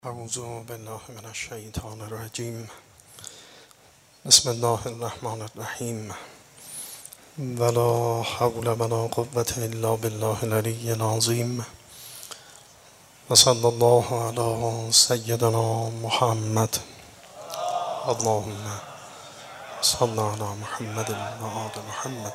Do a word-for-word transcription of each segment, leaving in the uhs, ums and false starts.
اعوذ بالله من الشیطان الرجیم. بسم الله الرحمن الرحیم. ولا حول ولا قوة الا بالله العلی العظیم. و صلی الله علی سیدنا محمد. اللهم صل علی محمد و آل محمد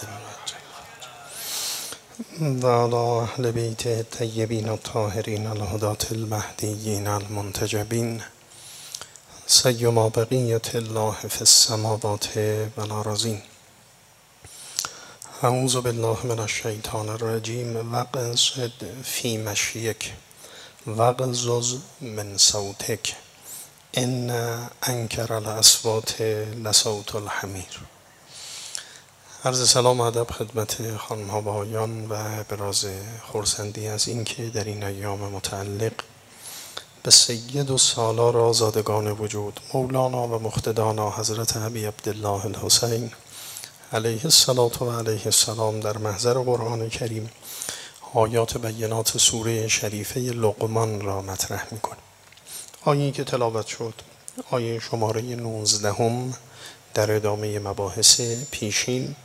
و علی اهل بیت الطیبین الطاهرین الهداة المهدیین المنتجبین سیما بقیة الله فی السماوات و الارضین. اعوذ بالله من الشیطان الرجیم. واقصد فی مشیک واغضض من صوتک ان انکر الاصوات لصوت الحمیر. عرض سلام و ادب خدمت خانم ها و آقایان و براز خرسندی از اینکه در این ایام متعلق به سید و سالار آزادگان وجود مولانا و مقتدانا حضرت ابی عبدالله الحسین علیه الصلاة و علیه السلام در محضر قرآن کریم آیات بینات سوره شریفه لقمان را مطرح می‌کنیم. آیه‌ای که تلاوت شد آیه شماره نوزدهم در ادامه مباحث پیشین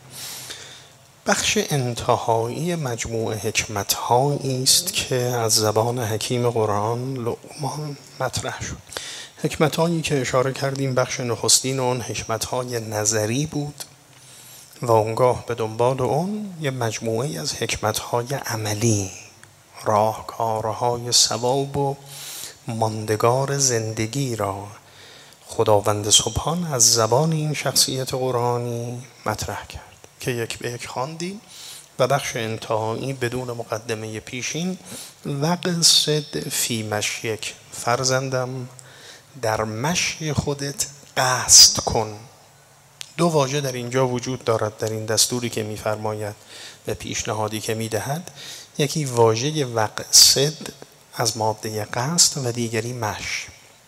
بخش انتهایی مجموعه حکمت‌هایی است که از زبان حکیم قرآن لقمان مطرح شد. حکمت‌هایی که اشاره کردیم بخش نخستین اون حکمت‌های نظری بود و اونگاه به دنبال اون یه مجموعه از حکمت‌های عملی، راهکارهای ثواب و ماندگار زندگی را خداوند سبحان از زبان این شخصیت قرآنی مطرح کرد که یک به یک خواندیم و بخش انتهایی بدون مقدمه پیشین واقصد فی مشیک، فرزندم در مشی خودت قصد کن. دو واژه در اینجا وجود دارد در این دستوری که می‌فرماید و پیشنهادی که می‌دهد. یکی واژه واقصد از ماده قصد و دیگری مش.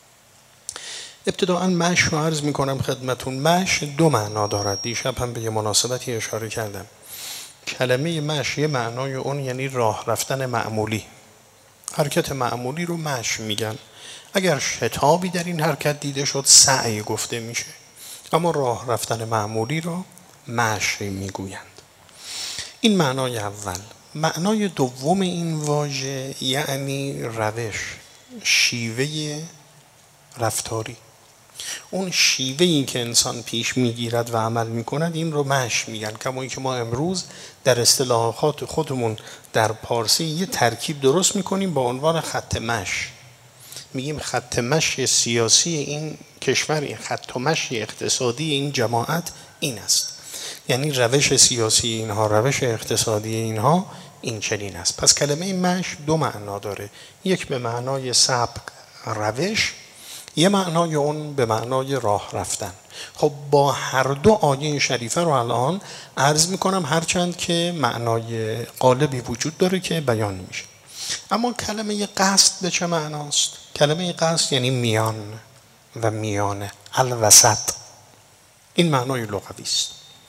ابتداءً مش رو عرض می کنم خدمتون. مش دو معنا دارد. دیشب هم به یه مناسبتی اشاره کردم. کلمه مش یه معنای اون یعنی راه رفتن معمولی، حرکت معمولی رو مش میگن. اگر شتابی در این حرکت دیده شد سعی گفته میشه، اما راه رفتن معمولی رو مش میگویند. این معنای اول. معنای دوم این واژه یعنی روش، شیوه رفتاری، اون شیوهی که انسان پیش میگیرد و عمل میکند این رو مش میگن. کما که ما امروز در اصطلاحات خودمون در پارسی یه ترکیب درست میکنیم با عنوان خط مش. میگیم خط مشی سیاسی این کشور، خط مشی اقتصادی این جماعت این است، یعنی روش سیاسی اینها، روش اقتصادی اینها این چنین است. پس کلمه مش دو معنا داره، یک به معنای سبق روش، یه معنای اون به معنای راه رفتن. خب با هر دو آیه شریفه رو الان عرض میکنم، هرچند که معنای غالبی وجود داره که بیان میشه. اما کلمه قصد به چه معناست؟ کلمه قصد یعنی میان و میانه، الوسط. این معنای لغوی است.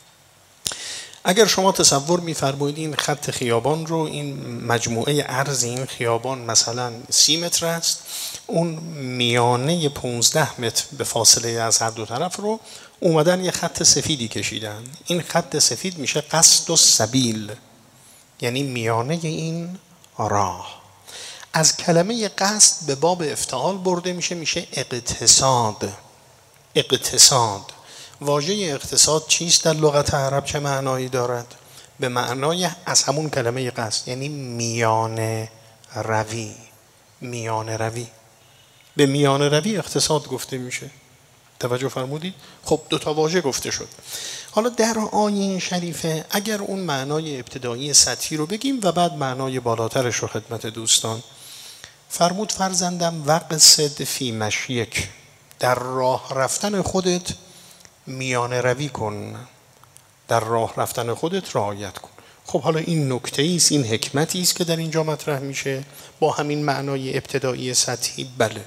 اگر شما تصور می‌فرمایید این خط خیابان رو، این مجموعه عرض این خیابان مثلا سی متر است، اون میانه پونزده متر به فاصله از هر دو طرف رو اومدن یه خط سفیدی کشیدن. این خط سفید میشه قصد و سبیل، یعنی میانه این راه. از کلمه قصد به باب افتعال برده میشه، میشه اقتصاد. اقتصاد. واژه اقتصاد چیست در لغت عرب؟ چه معنایی دارد؟ به معنای از همون کلمه قصد، یعنی میانه روی. میانه روی، به میانه روی اقتصاد گفته میشه. توجه فرمودید؟ خب دو تا واژه گفته شد. حالا در آیه شریفه اگر اون معنای ابتدایی سطحی رو بگیم و بعد معنای بالاترش رو خدمت دوستان، فرمود فرزندم واقصد فی مشیک، در راه رفتن خودت میانه روی کن، در راه رفتن خودت رعایت کن. خب حالا این نکته است، این حکمتی است که در اینجا مطرح میشه با همین معنای ابتدایی سطحی. بله،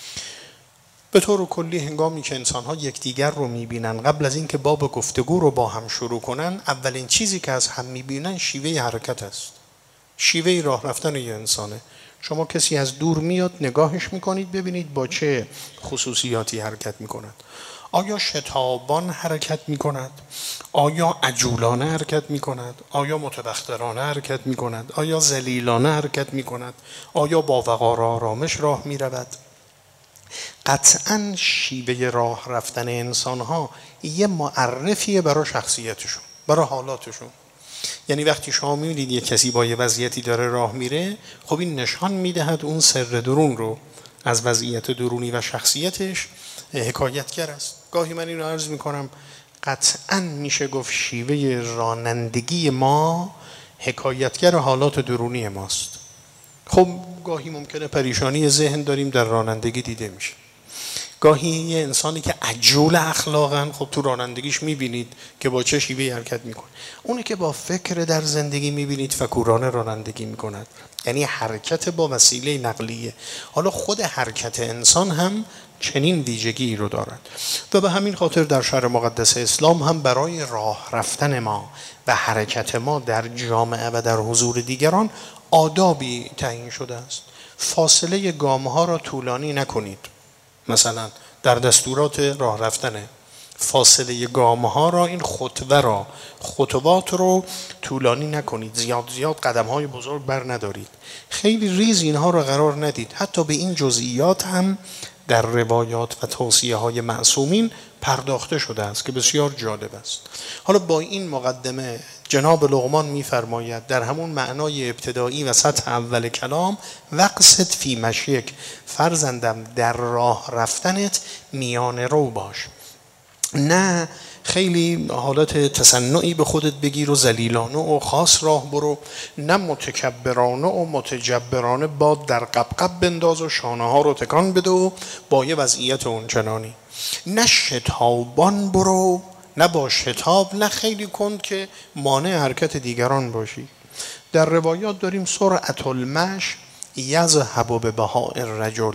به طور کلی هنگامی که انسان‌ها یکدیگر رو می‌بینن قبل از اینکه باب گفتگو رو با هم شروع کنن، اولین چیزی که از هم می‌بینن شیوه حرکت است، شیوه راه رفتن یه انسانه. شما کسی از دور میاد نگاهش میکنید ببینید با چه خصوصیاتی حرکت میکند. آیا شتابان حرکت میکند؟ آیا عجولانه حرکت میکند؟ آیا متبخترانه حرکت میکند؟ آیا ذلیلانه حرکت میکند؟ آیا با وقار آرامش راه میرود؟ قطعاً شیوه راه رفتن انسانها یه معرفیه برای شخصیتشون، برای حالاتشون. یعنی وقتی شما می‌بینید یه کسی با یه وضعیتی داره راه میره، خب این نشان میدهد اون سر درون رو از وضعیت درونی و شخصیتش حکایتگر است. گاهی من این رو عرض میکنم قطعاً میشه گفت شیوه رانندگی ما حکایتگر حالات درونی ماست. خب گاهی ممکنه پریشانی ذهن داریم در رانندگی دیده میشه. گاهی یه انسانی که عجول اخلاقاً خب تو رانندگیش میبینید که با چه شیوهی حرکت میکنه. اونی که با فکر در زندگی میبینید فکورانه رانندگی میکند، یعنی حرکت با وسیله نقلیه. حالا خود حرکت انسان هم چنین ویژگی رو دارد و به همین خاطر در شهر مقدس اسلام هم برای راه رفتن ما و حرکت ما در جامعه و در حضور دیگران آدابی تعیین شده است. فاصله گام‌ها را طولانی نکنید. مثلا در دستورات راه رفتن فاصله گام‌ها را، این خطوه را، خطوات رو طولانی نکنید، زیاد زیاد قدم‌های بزرگ بر ندارید، خیلی ریز اینها را قرار ندید. حتی به این جزئیات هم در روایات و توصیه‌های معصومین پرداخته شده است که بسیار جالب است. حالا با این مقدمه جناب لقمان می‌فرماید در همون معنای ابتدایی و سطح اول کلام وقصد فی مشیک، فرزندم در راه رفتنت میان رو باش، نه خیلی حالت تصنعی به خودت بگیر و ذلیلانه و خاص راه برو، نه متکبرانه و متجبرانه باد در قبقب بنداز و شانه ها رو تکان بده و با یه وضعیت اونچنانی، نه شتابان برو، نه با شتاب، نه خیلی کند که مانع حرکت دیگران باشی. در روایات داریم سرعت المش یذهب ببهاء الرجل،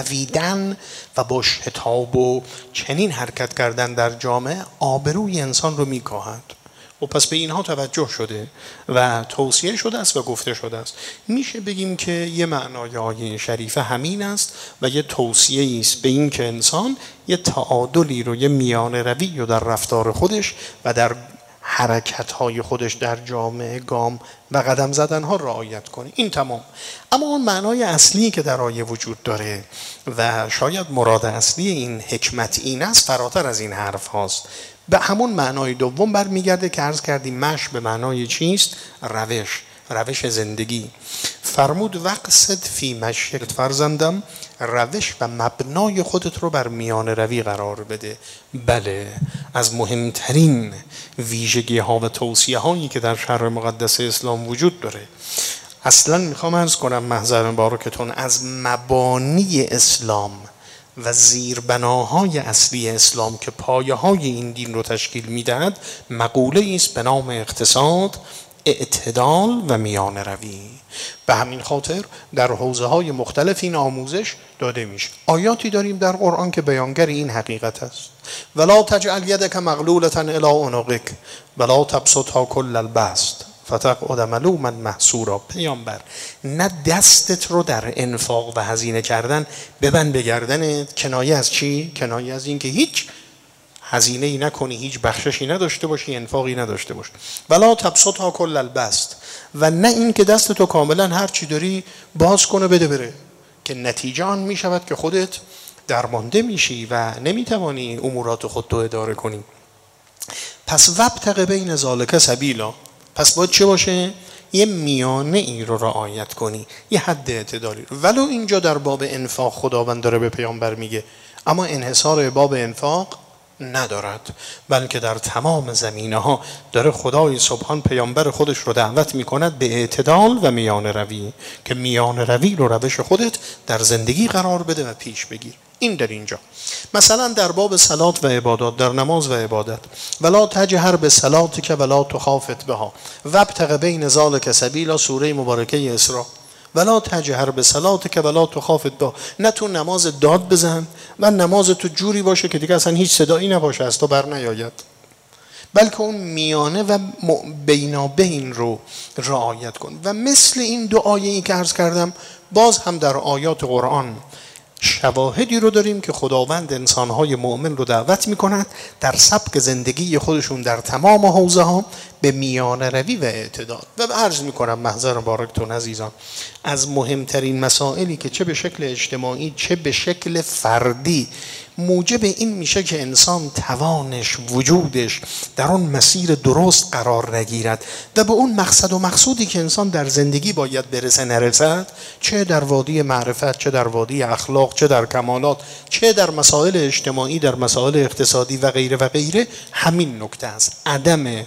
دویدن و با شتاب و چنین حرکت کردن در جامعه آبروی انسان رو میکاهد. و پس به اینها توجه شده و توصیه شده است و گفته شده است. میشه بگیم که یه معنای آیه شریفه همین است و یه توصیه است به این که انسان یه تعادلی رو، یه میانه روی رو در رفتار خودش و در حرکت‌های خودش در جامعه گام و قدم زدن‌ها رعایت کنه. این تمام. اما اون معنای اصلی که در آیه وجود داره و شاید مراد اصلی این حکمت این است، فراتر از این حرف هاست. به همون معنای دوم برمیگرده که عرض کردیم مشی به معنای چیست؟ روش، روش زندگی. فرمود وقصد فی مشیک، فرزندم روش و مبنای خودت رو بر میان روی قرار بده. بله، از مهمترین ویژگی ها و توصیه هایی که در شهر مقدس اسلام وجود داره. اصلا میخوام عرض کنم محضر مبارکتون، از مبانی اسلام و زیربناهای اصلی اسلام که پایه های این دین رو تشکیل میدهد مقوله است به نام اقتصاد، اعتدال و میان روی. به همین خاطر در حوزه های مختلف این آموزش داده میشه. آیاتی داریم در قرآن که بیانگر این حقیقت است. ولا تجعل یدک مغلولة الی عنقک ولا تبسطها کل البسط فتقعد ملوما محسورا. پیامبر، نه دستت رو در انفاق و هزینه کردن ببند به گردنت. کنایه از چی؟ کنایه از این که هیچ هزینه ای نکنی، هیچ بخششی نداشته باشی، انفاقی نداشته باشی. ولا تبسطها کل البسط، و نه این که دستتو کاملا هر چی داری باز کنه بده بره، که نتیجه آن می شود که خودت درمانده میشی و نمیتوانی امورات خودتو اداره کنی. پس وابتغ بین ذالک سبیلا، پس باید چه باشه؟ یه میانه ای رو رعایت کنی، یه حد اعتدالی رو. ولو اینجا در باب انفاق خداوند داره به پیامبر میگه، اما انحصار باب انفاق ندارد، بلکه در تمام زمینه ها داره خدای سبحان پیامبر خودش رو دعوت میکند به اعتدال و میان روی، که میان روی رو روش خودت در زندگی قرار بده و پیش بگیر. این در اینجا مثلا در باب صلات و عبادات، در نماز و عبادت، ولا تجهر به صلاتک ولا تخافت بها وابتغ بین ذالک سبیلا، سوره مبارکه اسراء. ولا تجهر به صلاتک ولا تخافت بها، نه تو نماز داد بزن و نماز تو جوری باشه که دیگه اصلا هیچ صدایی نباشه از تو بر نیاید. بلکه اون میانه و بینابین رو رعایت کن. و مثل این دو آیه‌ای که عرض کردم باز هم در آیات قرآن شواهدی رو داریم که خداوند انسانهای مؤمن رو دعوت میکند در سبک زندگی خودشون در تمام حوزه ها به میانه روی و اعتدال. و عرض میکنم محضر بارکتون عزیزان، از مهمترین مسائلی که چه به شکل اجتماعی چه به شکل فردی موجب این میشه که انسان توانش وجودش در اون مسیر درست قرار نگیرد و به اون مقصد و مقصودی که انسان در زندگی باید برسه نرسد، چه در وادی معرفت، چه در وادی اخلاق، چه در کمالات، چه در مسائل اجتماعی، در مسائل اقتصادی و غیره و غیره. همین نکته است، عدم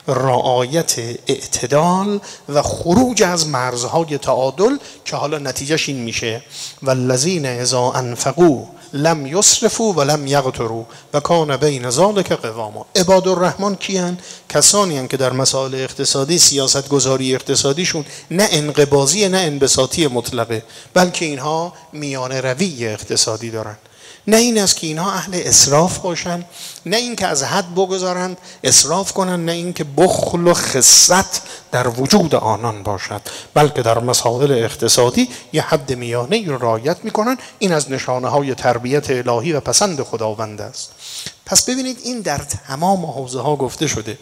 رعایت اعتدال و خروج از مرزهای تعادل که حالا نتیجهش این میشه والذین اذا انفقوا لم یسرفوا و لم یقتروا و کان بین ذلک قواما. عباد الرحمن کیان؟ کسانی هستند که در مسائل اقتصادی سیاست گذاری اقتصادیشون نه انقباضی نه انبساطی مطلقه، بلکه اینها میانه روی اقتصادی دارن. نه این است که اینها اهل اسراف باشن، نه این که از حد بگذارند اسراف کنند، نه این که بخل و خست در وجود آنان باشد، بلکه در مسائل اقتصادی یه حد میانه رو رعایت میکنن. این از نشانه های تربیت الهی و پسند خداوند است. پس ببینید این در تمام حوزه ها گفته شده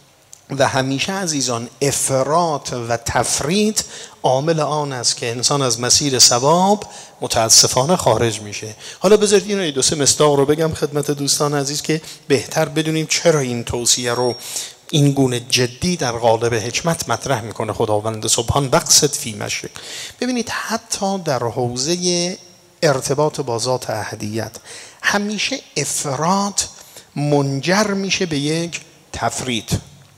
و همیشه عزیزان افراط و تفریط عامل آن است که انسان از مسیر ثواب متاسفانه خارج میشه. حالا بذارید این دو سه مصداق رو بگم خدمت دوستان عزیز که بهتر بدونیم چرا این توصیه رو این گونه جدی در قالب حکمت مطرح میکنه خداوند سبحان بقصد فی مشرق. ببینید حتی در حوزه ارتباط با ذات احدیت همیشه افراط منجر میشه به یک تفریط.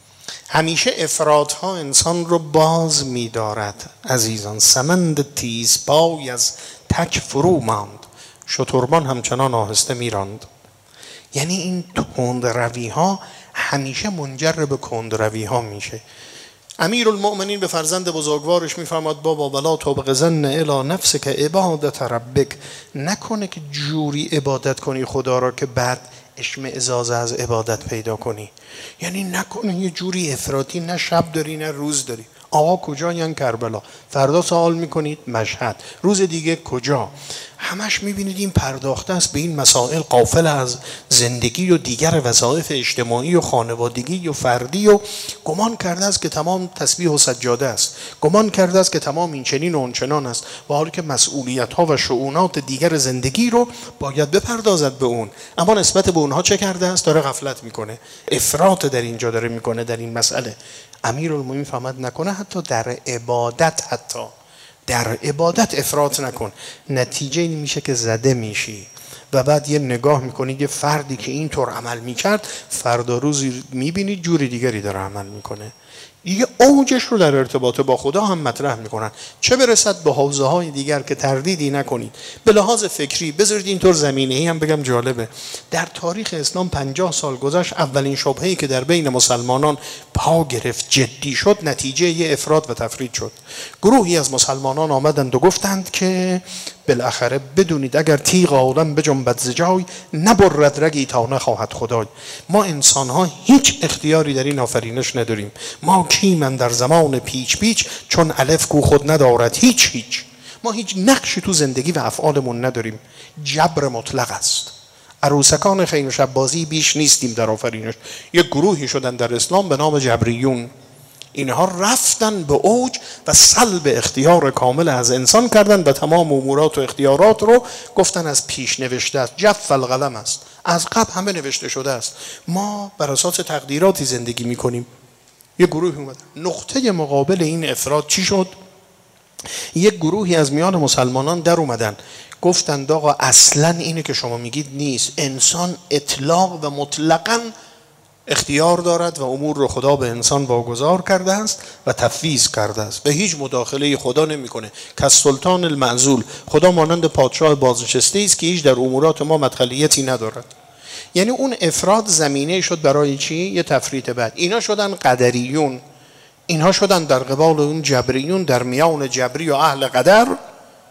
همیشه افراط ها انسان رو باز می‌دارد عزیزان. سمند تیز پای از تک فرو ماند، شتربان همچنان آهسته میراند. یعنی این تند روی ها همیشه منجر به کند روی ها میشه. امیر المؤمنین به فرزند بزرگوارش میفرماد بابا ولا تبغ ظن الی نفسک عبادت ربک، نکنه که جوری عبادت کنی خدا را که بعد اشمئزاز از عبادت پیدا کنی. یعنی نکنه یه جوری افراطی، نه شب داری نه روز داری. آقا کجایین؟ کربلا. فردا سوال میکنید مشهد. روز دیگه کجا؟ همش میبینید این پرداخته است به این مسائل، غافل از زندگی و دیگر وظایف اجتماعی و خانوادگی و فردی و گمان کرده است که تمام تسبیح و سجاده است، گمان کرده است که تمام این چنین و اون چنان است، و حالی که مسئولیت ها و شؤونات دیگر زندگی رو باید بپردازد به اون، اما نسبت به اونها چه کرده است؟ داره غفلت میکنه، افراط در اینجا داره میکنه در این مسئله. امیرالمومنین فهمد نکنه حتی در عبادت، حتی در عبادت افراط نکن. نتیجه این میشه که زده میشی و بعد یه نگاه میکنید یه فردی که اینطور عمل میکرد فردا روزی میبینید جوری دیگری داره عمل میکنه. یه اوجش رو در ارتباط با خدا هم مطرح میکنن، چه برسد به حوزه های دیگر که تردیدی نکنید. به لحاظ فکری بذارید اینطور زمینه‌ای هم بگم جالبه، در تاریخ اسلام پنجاه سال گذشت، اولین شبهه‌ای که در بین مسلمانان پا گرفت جدی شد نتیجه یه افراط و تفرید شد. گروهی از مسلمانان آمدند و گفتند که بالاخره بدونید اگر تیغ عالم بجنبد ز جای، نبرد رگی تا نخواهد خدای. ما انسان ها هیچ اختیاری در این آفرینش نداریم. ما کیمن در زمان پیچ پیچ، چون الف کو خود ندارد هیچ هیچ. ما هیچ نقشی تو زندگی و افعالمون نداریم. جبر مطلق است. عروسکان خیل شب بازی بیش نیستیم در آفرینش. یک گروهی شدن در اسلام به نام جبریون. اینها رفتن به اوج و سلب اختیار کامل از انسان کردن و تمام امورات و اختیارات رو گفتن از پیش نوشته است، جف القلم است، از قبل همه نوشته شده است، ما بر اساس تقدیراتی زندگی میکنیم. یک گروه اومد. نقطه مقابل این افراط چی شد؟ یک گروهی از میان مسلمانان در اومدن گفتند آقا اصلا اینه که شما میگید نیست، انسان اطلاق و مطلقاً اختیار دارد و امور رو خدا به انسان واگذار کرده است و تفویض کرده است و هیچ مداخله خدا نمیکنه. که سلطان المعزول، خدا مانند پادشاه بازنشسته است که هیچ در امورات ما مدخلیتی ندارد. یعنی اون افراد زمینه شد برای چی؟ یه تفریط. بعد اینا شدن قدریون، اینها شدن در قبال اون جبریون. در میان جبری و اهل قدر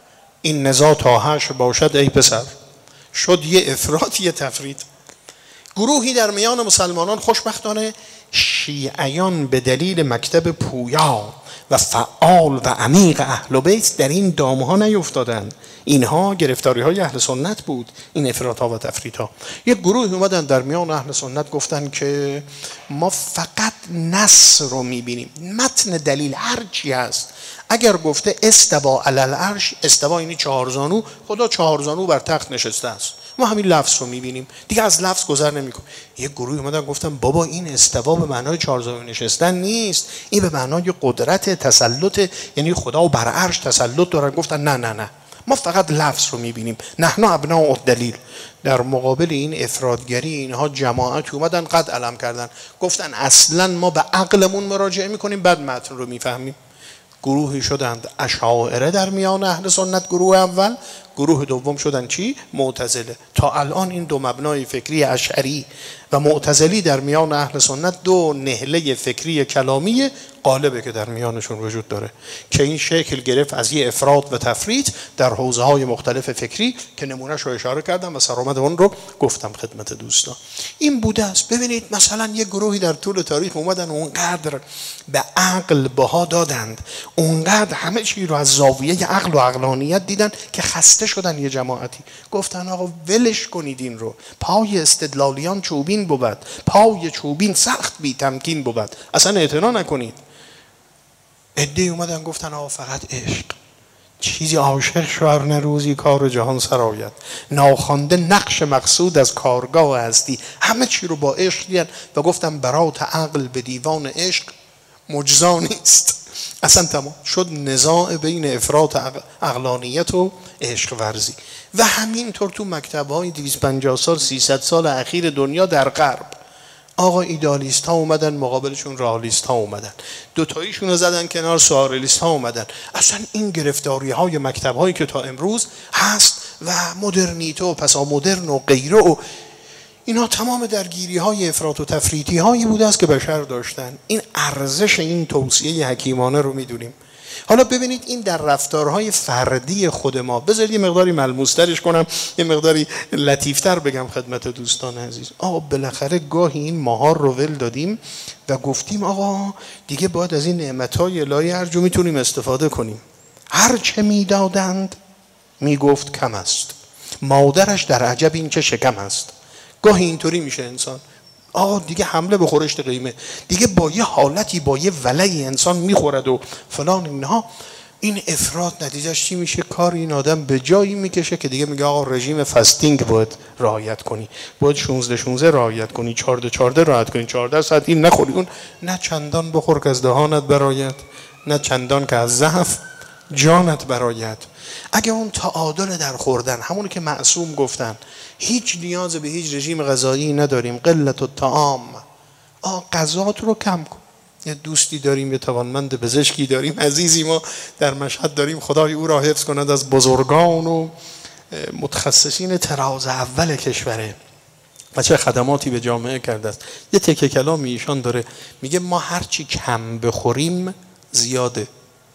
این نزاع تا حشر باشد ای پسر، شد یه افراط یه تفریط. گروهی در میان مسلمانان خوشبختانه شیعیان به دلیل مکتب پویا و فعال و عمیق اهل بیت در این دامها نیفتادند. اینها گرفتاری های اهل سنت بود، این افراط ها و تفریط ها. یک گروه اومدن در میان اهل سنت گفتن که ما فقط نص رو میبینیم، متن دلیل هر چی هست اگر گفته استوا علی العرش، استوا یعنی چهار زانو، خدا چهار زانو بر تخت نشسته است، ما همین لفظ رو میبینیم دیگه، از لفظ گذر نمیکنیم. یک گروه اومدن گفتن بابا این استوا به معنای چهار زانو نشستن نیست، این به معنای قدرت تسلط، یعنی خدا بر عرش تسلط دارن. گفتن نه نه نه، ما فقط لفظ رو میبینیم، نحن ابناء الدلیل. در مقابل این افرادگری اینها جماعت اومدن قد علم کردن، گفتن اصلا ما به عقلمون مراجعه میکنیم بعد متن رو میفهمیم. گروهی شدند اشاعره در میان اهل سنت، گروه اول. گروه دوم شدن چی؟ معتزله. تا الان این دو مبنای فکری اشعری و معتزلی در میان اهل سنت دو نهله فکری کلامی غالبه که در میانشون وجود داره که این شکل گرفت از یه افراط و تفریط در حوزه های مختلف فکری که نمونهش رو اشاره کردم و سرآمد اون رو گفتم خدمت دوستان. این بوده است. ببینید مثلا یه گروهی در طول تاریخ اومدن اونقدر به عقل بها دادند، اونقدر همه چی رو از زاویه عقل و عقلانیت دیدن که خسته شدن. یه جماعتی گفتن آقا ولش کنید این رو، پای استدلالیان چوبین بود، پای چوبین سخت بی تمکین بود، اصلا اعتنا نکنید. عده‌ای اومدن گفتن آقا فقط عشق، چیزی عاشق شوهر نه روزی کار جهان سرآید، ناخوانده نقش مقصود از کارگاه هستی، همه چی رو با عشق دیدن و گفتن برات عقل به دیوان عشق مجزا نیست. اصلا تمام شد نزاع بین افراط عقلانیت و عشق ورزی. و همینطور تو مکتب‌های دویست و پنجاه سال سیصد سال اخیر دنیا در غرب آقا ایدالیست ها اومدن مقابلشون رئالیست ها اومدن، دوتاییشون رو زدن کنار، سوئالیست ها اومدن. اصلا این گرفتاری های مکتب هایی که تا امروز هست و مدرنیته و پسا مدرن و غیره و اینا تمام درگیری های افراط و تفریطی هایی بوده است که بشر داشتن. این ارزش این توصیه حکیمانه رو میدونیم. حالا ببینید این در رفتارهای فردی خود ما، بذارید یه مقداری ملموس‌ترش کنم، یه مقداری لطیفتر بگم خدمت دوستان عزیز. آقا بالاخره گاهی این ماهار رو ول دادیم و گفتیم آقا دیگه باید از این نعمت‌های الهی هر جو میتونیم استفاده کنیم. هر چه میدادند میگفت کم است، مادرش در عجب این چه شکم است. گاهی اینطوری میشه انسان، آه دیگه حمله به خورشت قیمه، دیگه با یه حالتی با یه ولعی انسان میخورد و فلان اینها. این افراط نتیجهش چی میشه؟ کار این آدم به جایی میکشه که دیگه میگه آقا رژیم فاستینگ باید رعایت کنی، باید شانزده شانزده رعایت کنی، چهارده چهارده رعایت کنی، چهارده ساعت این نخوری اون، نه چندان بخور که از دهانت برآید، نه چندان که از ضعف جانت برآید. اگه اون تعادل در خوردن، همون که معصوم گفتن هیچ نیاز به هیچ رژیم غذایی نداریم، قلت الطعام، آ غذات رو کم کن. یه دوستی داریم، یه توانمند پزشکی داریم، عزیزی ما در مشهد داریم، خدای او را حفظ کند، از بزرگان و متخصصین طراز اول کشوره و چه خدماتی به جامعه کرده است. یه تکه کلامی ایشان داره، میگه ما هرچی کم بخوریم زیاده،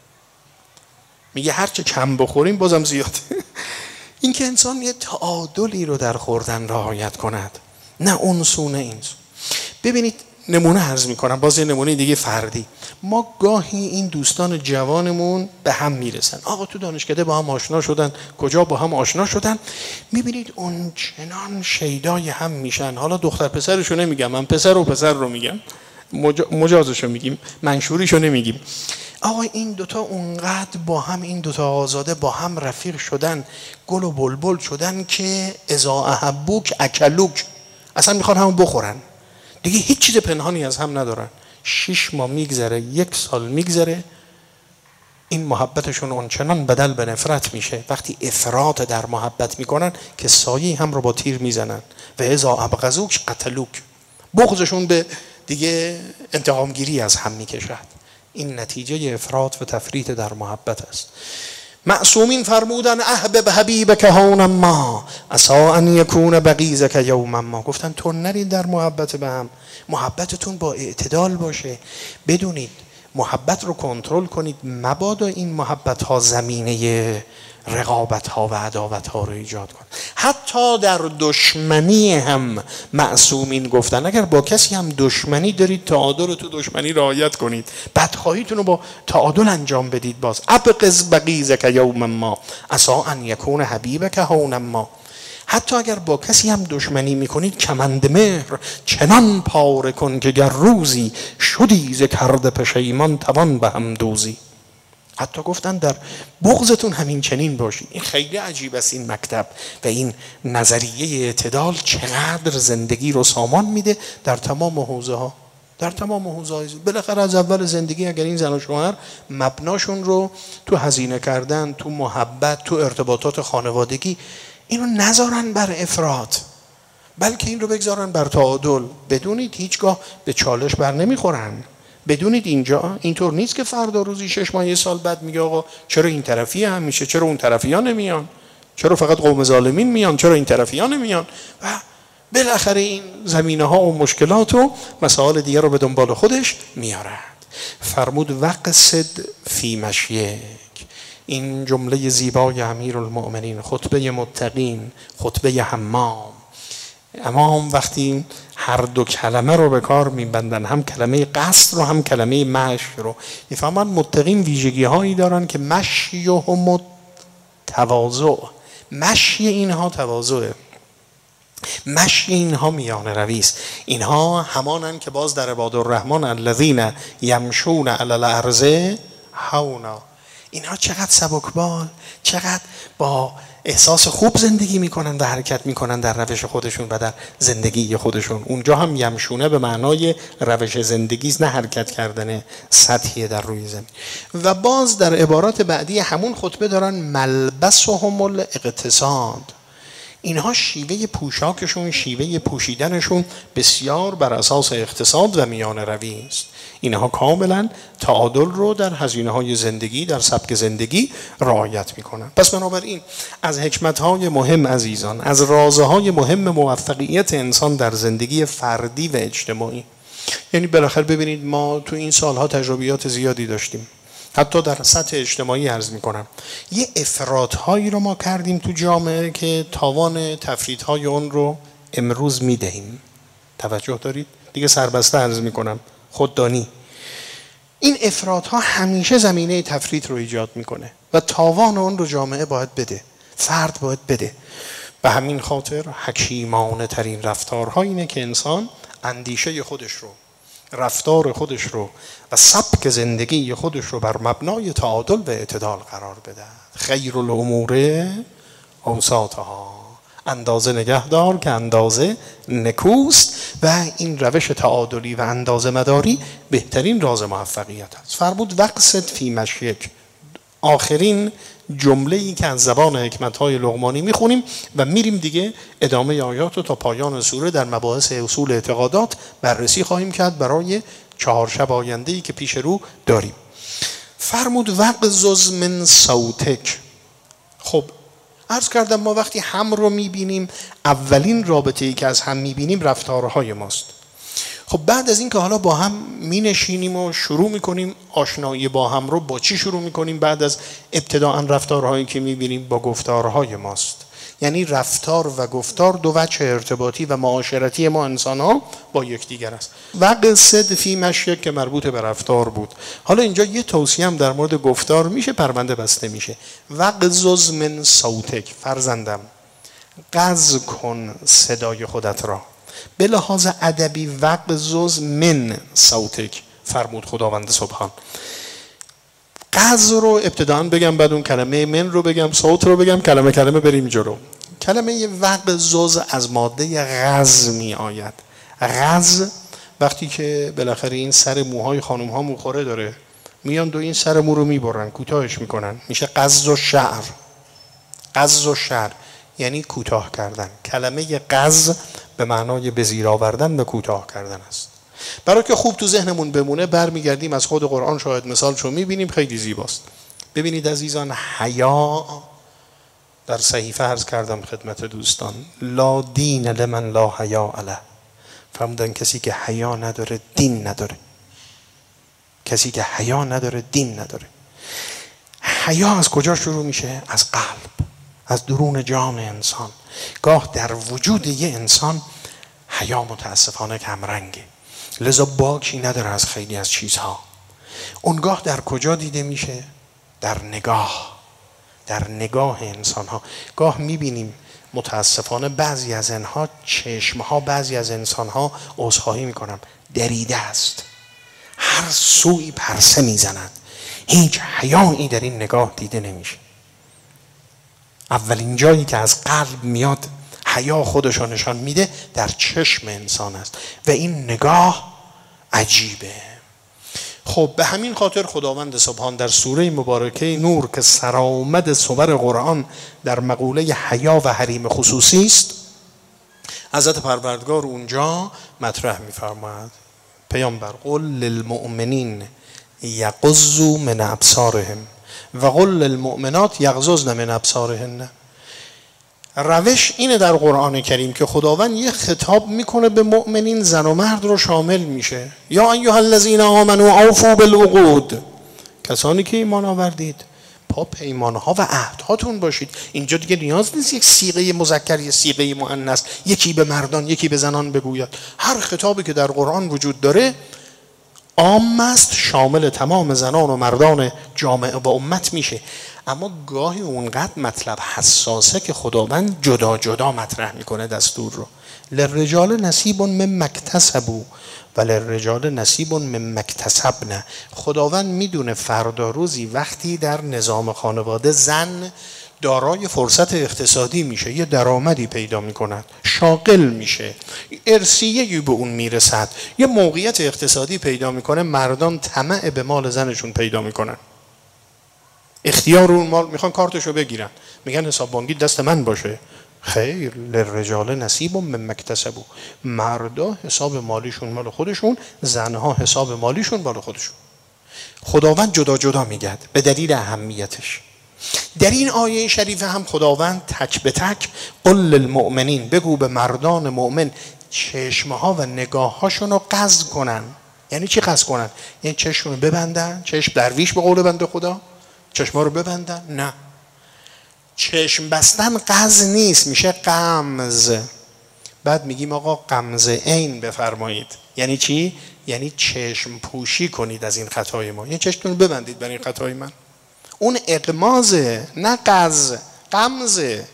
میگه هرچی کم بخوریم بازم زیاده. این که انسان یه تعادلی رو در خوردن رعایت کند، نه اون سو نه این سو. ببینید نمونه عرض میکنم، باز یه نمونه دیگه فردی. ما گاهی این دوستان جوانمون به هم میرسن، آقا تو دانشکده با هم آشنا شدن، کجا با هم آشنا شدن، میبینید اون چنان شیدای هم میشن. حالا دختر پسرشو نمیگم، من پسر و پسر رو میگم، مجازشو میگیم، منشوریشو نمیگیم. آقا این دوتا اونقدر با هم، این دوتا آزاده با هم رفیق شدن، گل و بلبل شدن که اذا احبوک اکلوک، اصلا میخوان همون بخورن، دیگه هیچ چیز پنهانی از هم ندارن. شش ماه میگذره، یک سال میگذره، این محبتشون اونچنان بدل به نفرت میشه وقتی افراط در محبت میکنن که سایه هم رو با تیر میزنن. و اذا ابغضوک قتلوک، بغضشون به دیگه انتقامگیری از هم میکشد. این نتیجه افراط و تفریط در محبت است. معصومین فرمودن احبب حبیبک هونا ما عسى ان یکون بغیضک یوما ما. گفتن تو نرید در محبت به هم، محبتتون با اعتدال باشه، بدونید محبت رو کنترل کنید، مبادا این محبت ها زمینه رقابت ها و عداوت ها رو ایجاد کنه. حتی در دشمنی هم معصومین گفتن اگر با کسی هم دشمنی دارید تعادل رو تو دشمنی رعایت کنید، بدخواهیتون رو با تعادل انجام بدید. باز ابغض بغیضک یوما ما عسى ان یکون حبیبک هونا ما. حتی اگر با کسی هم دشمنی میکنید کمند مهر چنان پاره کن که گر روزی شدی ز کرده پشیمان توان به هم دوزی. حتی گفتن در بغضتون همین چنین باشید. این خیلی عجیب است این مکتب و این نظریه اعتدال چقدر زندگی رو سامان میده در تمام حوزه ها، در تمام حوزه ها. بالاخره از اول زندگی اگر این زن و شوهر مبناشون رو تو هزینه کردن، تو محبت، تو ارتباطات خانوادگی اینو نذارن بر افراط، بلکه این رو بگذارن بر تعادل، بدونید هیچگاه به چالش بر نمیخورن. بدونید اینجا اینطور نیست که فردا روزی شش ماه یه سال بعد میگه آقا چرا این طرفی هم میشه، چرا اون طرفی ها نمیان، چرا فقط قوم ظالمین میان، چرا این طرفی ها نمیان. و بالاخره این زمینه ها و مشکلات و مسائل دیگه رو به دنبال خودش میارد. فرمود وقصد فی مشیک. این جمله زیبای امیرالمؤمنین، خطبه متقین، خطبه حمام. امام وقتی هر دو کلمه رو به کار میبندن، هم کلمه قصد رو هم کلمه مشی رو، میفهمن متقین ویژگی هایی دارن که مشی و هم تواضع. مشی اینها تواضعه، مشی اینها میانه رویست. اینها همانن که باز در عباد الرحمن الذین یمشون علی الارض هونا. اینها چقدر سبکبال، چقدر با احساس خوب زندگی میکنن و حرکت میکنن در روش خودشون و در زندگی خودشون. اونجا هم یمشونه به معنای روش زندگی، نه حرکت کردن سطحی در روی زمین. و باز در عبارات بعدی همون خطبه دارن ملبسهم الاقتصاد. اینها شیوه پوشاکشون، شیوه پوشیدنشون بسیار بر اساس اقتصاد و میانه روی است. اینها کاملا تعادل رو در هزینه های زندگی، در سبک زندگی رعایت میکنن. پس بنابراین از حکمت های مهم عزیزان، از رازهای مهم موفقیت انسان در زندگی فردی و اجتماعی، یعنی بالاخره ببینید ما تو این سالها تجربیات زیادی داشتیم، حتی در سطح اجتماعی عرض میکنم یه افراط‌هایی رو ما کردیم تو جامعه که تاوان تفریط‌های اون رو امروز میدهیم. توجه دارید؟ دیگه سربسته عرض میکنم، خوددانی. این افراط‌ها همیشه زمینه تفریط رو ایجاد میکنه و تاوان اون رو جامعه باید بده، فرد باید بده. به همین خاطر حکیمانه ترین رفتارها اینه که انسان اندیشه خودش رو، رفتار خودش رو و سبک زندگی خودش رو بر مبنای تعادل و اعتدال قرار بده. خیر الامور اوساطها. اندازه نگهدار که اندازه نکوست و این روش تعادلی و اندازه مداری بهترین راز موفقیت است. فرمود وقصد فی مشیک. آخرین جمله‌ای که از زبان حکمت‌های لقمانی میخونیم و میریم دیگه ادامه آیات رو تا پایان سوره در مباحث اصول اعتقادات بررسی خواهیم کرد برای چهار شب آینده‌ای که پیش رو داریم. فرمود وغضض من صوتک. خب عرض کردم ما وقتی هم رو میبینیم اولین رابطه‌ای که از هم میبینیم رفتارهای ماست. خب بعد از این که حالا با هم می نشینیم و شروع می کنیم آشنایی با هم رو با چی شروع می کنیم؟ بعد از ابتداء رفتارهایی که می بینیم با گفتارهای ماست. یعنی رفتار و گفتار دو وجه ارتباطی و معاشرتی ما انسان ها با یکدیگر است. وقصد فی مشیک که مربوط به رفتار بود. حالا اینجا یه توصیه هم در مورد گفتار میشه، پرونده بسته میشه. وغضض من صوتک. فرزندم غض کن صدای خودت را. به لحاظ ادبی وغضض من صوتک فرمود خداوند سبحان. غض رو ابتداً بگم، بعد اون کلمه من رو بگم، صوت رو بگم، کلمه کلمه بریم جلو. کلمه وغضض از ماده غض می آید. غض وقتی که بالاخره این سر موهای خانم ها موخوره داره، میان دو این سر مو رو میبرن، کوتاهش میکنن، میشه غض و شعر. غض و شعر یعنی کوتاه کردن. کلمه غض به معنای به زیر آوردن و کوتاه کردن است. برای که خوب تو ذهنمون بمونه برمیگردیم از خود قرآن شاهد مثال چون میبینیم خیلی زیباست. ببینید عزیزان، حیا در صحیفه عرض کردم خدمت دوستان، لا دین لمن لا حیا علیه. فرمودن کسی که حیا نداره دین نداره. کسی که حیا نداره دین نداره. حیا از کجا شروع میشه؟ از قلب، از درون جان انسان. گاه در وجود یه انسان حیا متاسفانه کمرنگه، لذا باکی نداره از خیلی از چیزها. اونگاه در کجا دیده میشه؟ در نگاه، در نگاه انسان ها. گاه میبینیم متاسفانه بعضی از اینها چشمها بعضی از انسان ها عذرخواهی میکنم دریده است، هر سوی پرسه میزنند، هیچ حیایی در این نگاه دیده نمیشه. اولین جایی که از قلب میاد حیا خودشو نشان میده در چشم انسان است و این نگاه عجیبه. خب به همین خاطر خداوند سبحان در سوره مبارکه نور که سرآمد صور قرآن در مقوله حیا و حریم خصوصی است، حضرت پروردگار اونجا مطرح می‌فرماید پیامبر قل للمؤمنین یغضوا من ابصارهم و قل للمؤمنات یغضضن من ابصارهن. روش اینه در قرآن کریم که خداوند یه خطاب میکنه به مؤمنین، زن و مرد رو شامل میشه. یا ایها الذین آمنوا اوفوا بالعقود، کسانی که ایمان آوردید پا پیمانها و عهدهاتون باشید. اینجا دیگه نیاز نیست یک صیغه مذکر یک صیغه مؤنث یکی به مردان یکی به زنان بگوید. هر خطابی که در قرآن وجود داره عام است، شامل تمام زنان و مردان جامعه و امت میشه. اما گاهی اونقدر مطلب حساسه که خداوند جدا جدا مطرح میکنه دستور رو. للرجال نصیب مما اکتسبوا و للرجال نصیب مما اکتسبن. خداوند میدونه فردا روزی وقتی در نظام خانواده زن دارای فرصت اقتصادی میشه، یه درآمدی پیدا میکند، شاغل میشه، ارثیه‌ای به اون میرسد، یه موقعیت اقتصادی پیدا میکنه، مردان طمع به مال زنشون پیدا میکنن، اختیار اون مال میخوان کارتشو بگیرن، میگن حساب بانکی دست من باشه. خیر، للرجال نصیب مما اکتسبوا. مردا حساب مالیشون مال خودشون، زنها حساب مالیشون مال خودشون. خداوند جدا جدا میگه به دلیل اهمیتش. در این آیه شریفه هم خداوند تک به تک قل للمؤمنین، بگو به مردان مؤمن چشمها و نگاههاشون رو قصد کنن. یعنی چی قصد کنن؟ یعنی چشمشون رو ببندن، چشم درویش به قول بنده خدا چشمها رو ببندن؟ نه، چشم بستن قصد نیست، میشه غمز. بعد میگیم آقا غمز عین بفرمایید. یعنی چی؟ یعنی چشم پوشی کنید از این خطای ما، یعنی چشمتون رو ببندید برای این خطای من. اون اغمازه نه قز. غمزه.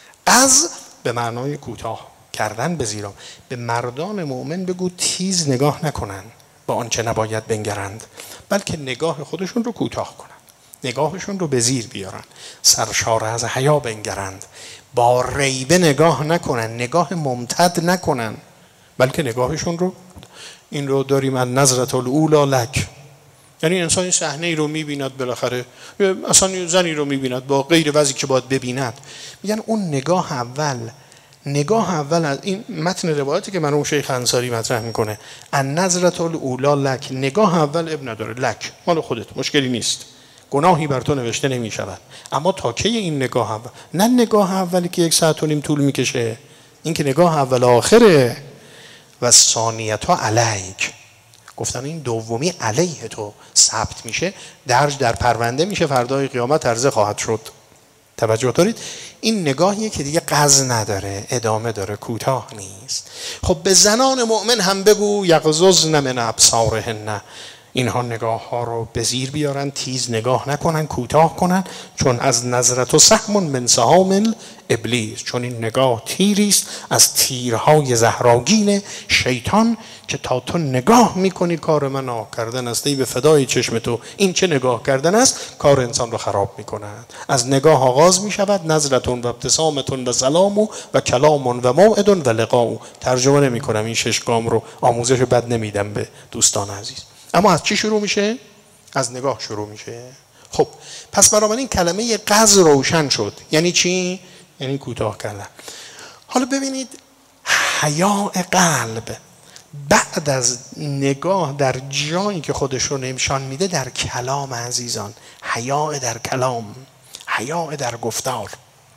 قز به معنای کوتاه کردن به زیرا. به مردان مؤمن بگو تیز نگاه نکنن با آنچه نباید بنگرند، بلکه نگاه خودشون رو کوتاه کنن، نگاهشون رو به زیر بیارن، سرشار از حیا بنگرند، با ریبه نگاه نکنن، نگاه ممتد نکنن، بلکه نگاهشون رو. این رو داریم از نظرة الاولی لک. یعنی انسان صحنه ای رو میبیند، بالاخره اصلا زنی رو میبیند با غیر وضعی که باید ببیند، میگن اون نگاه اول، نگاه اول از این متن روایتی که مرحوم شیخ انصاری مطرح میکنه، ان نظرة الاولی لک، نگاه اول اب نداره، لک مال خودت، مشکلی نیست، گناهی بر تو نوشته نمی شود. اما تا کی این نگاه اول؟ نه نگاه اولی که یک ساعت و نیم طول میکشه، این که نگاه اول آخره. و ثانیتها علیک، گفتن این دومی علیه تو ثبت میشه، درج در پرونده میشه، فردای قیامت عرضه خواهد شد. توجه دارید؟ این نگاهیه که دیگه قز نداره، ادامه داره، کوتاه نیست. خب به زنان مؤمن هم بگو یغضضن من ابصارهن، اینها نگاه ها رو به زیر بیارن، تیز نگاه نکنن، کوتاه کنن، چون از نظرت سهم من سهام ابلیس، چون این نگاه تیری است از تیرهای زهراگین شیطان که تا تو نگاه میکنی کار من آه کردن است، ای به فدای چشم تو، این چه نگاه کردن است، کار انسان رو خراب میکنند. از نگاه آغاز میشود نظرتون و ابتسامتون و سلام و, و کلام و موعد و لقاء. ترجمه نمی کنم این شش گام رو، آموزش بد نمیدم به دوستان عزیز. اما از چی شروع میشه؟ از نگاه شروع میشه. خب پس بنابراین کلمه قز روشن شد. یعنی چی؟ یعنی کوتاه کردن. حالا ببینید حیاء قلب بعد از نگاه در جایی که خودش رو نشان میده در کلام عزیزان، حیاء در کلام، حیاء در گفتار.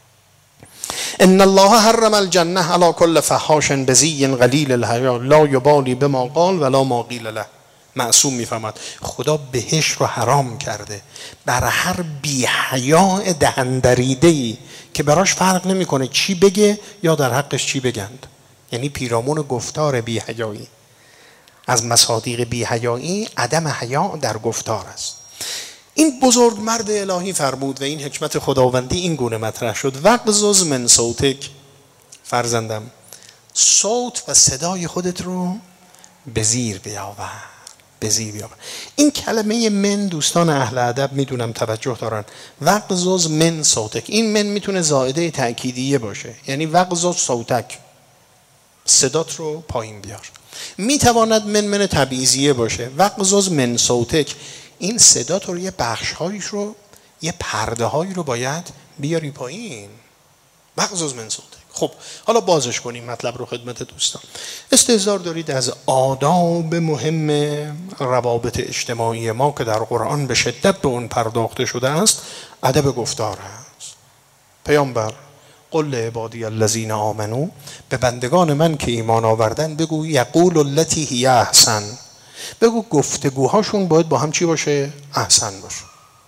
ان الله حرم الجنه علی کل فحاش بذی قلیل الحیا لا یبالی بما قال ولا ما قیل له. معصوم میفهمد. خدا بهش رو حرام کرده بر هر بی‌حیا دهندریده‌ای که براش فرق نمیکنه چی بگه یا در حقش چی بگند. یعنی پیرامون گفتار بی‌حیایی. از مصادیق بی‌حیایی عدم حیا در گفتار است. این بزرگ مرد الهی فرمود و این حکمت خداوندی این گونه مطرح شد: وغضض من صوتک، فرزندم صوت و صدای خودت رو به زیر بیاور، به زیر بیاور. این کلمه من دوستان اهل ادب میدونم توجه دارن. وغضض من صوتک، این من میتونه زائده تأکیدیه باشه، یعنی وغضض صوتک، صدات رو پایین بیار. میتواند من من تبعیضیه باشه، وغضض من صوتک، این صدات رو یه بخش هایش رو یه پرده هایی رو باید بیاری پایین. وغضض من صوتک. خب حالا بازش کنیم مطلب رو خدمت دوستان. استحضار دارید از آداب مهم روابط اجتماعی ما که در قرآن به شدت به اون پرداخته شده است، ادب گفتار است. پیامبر قل لعبادی الذین آمنوا، به بندگان من که ایمان آوردن بگو یقول التی هی احسن، بگو گفتگوهاشون باید با هم چی باشه؟ احسن باشه.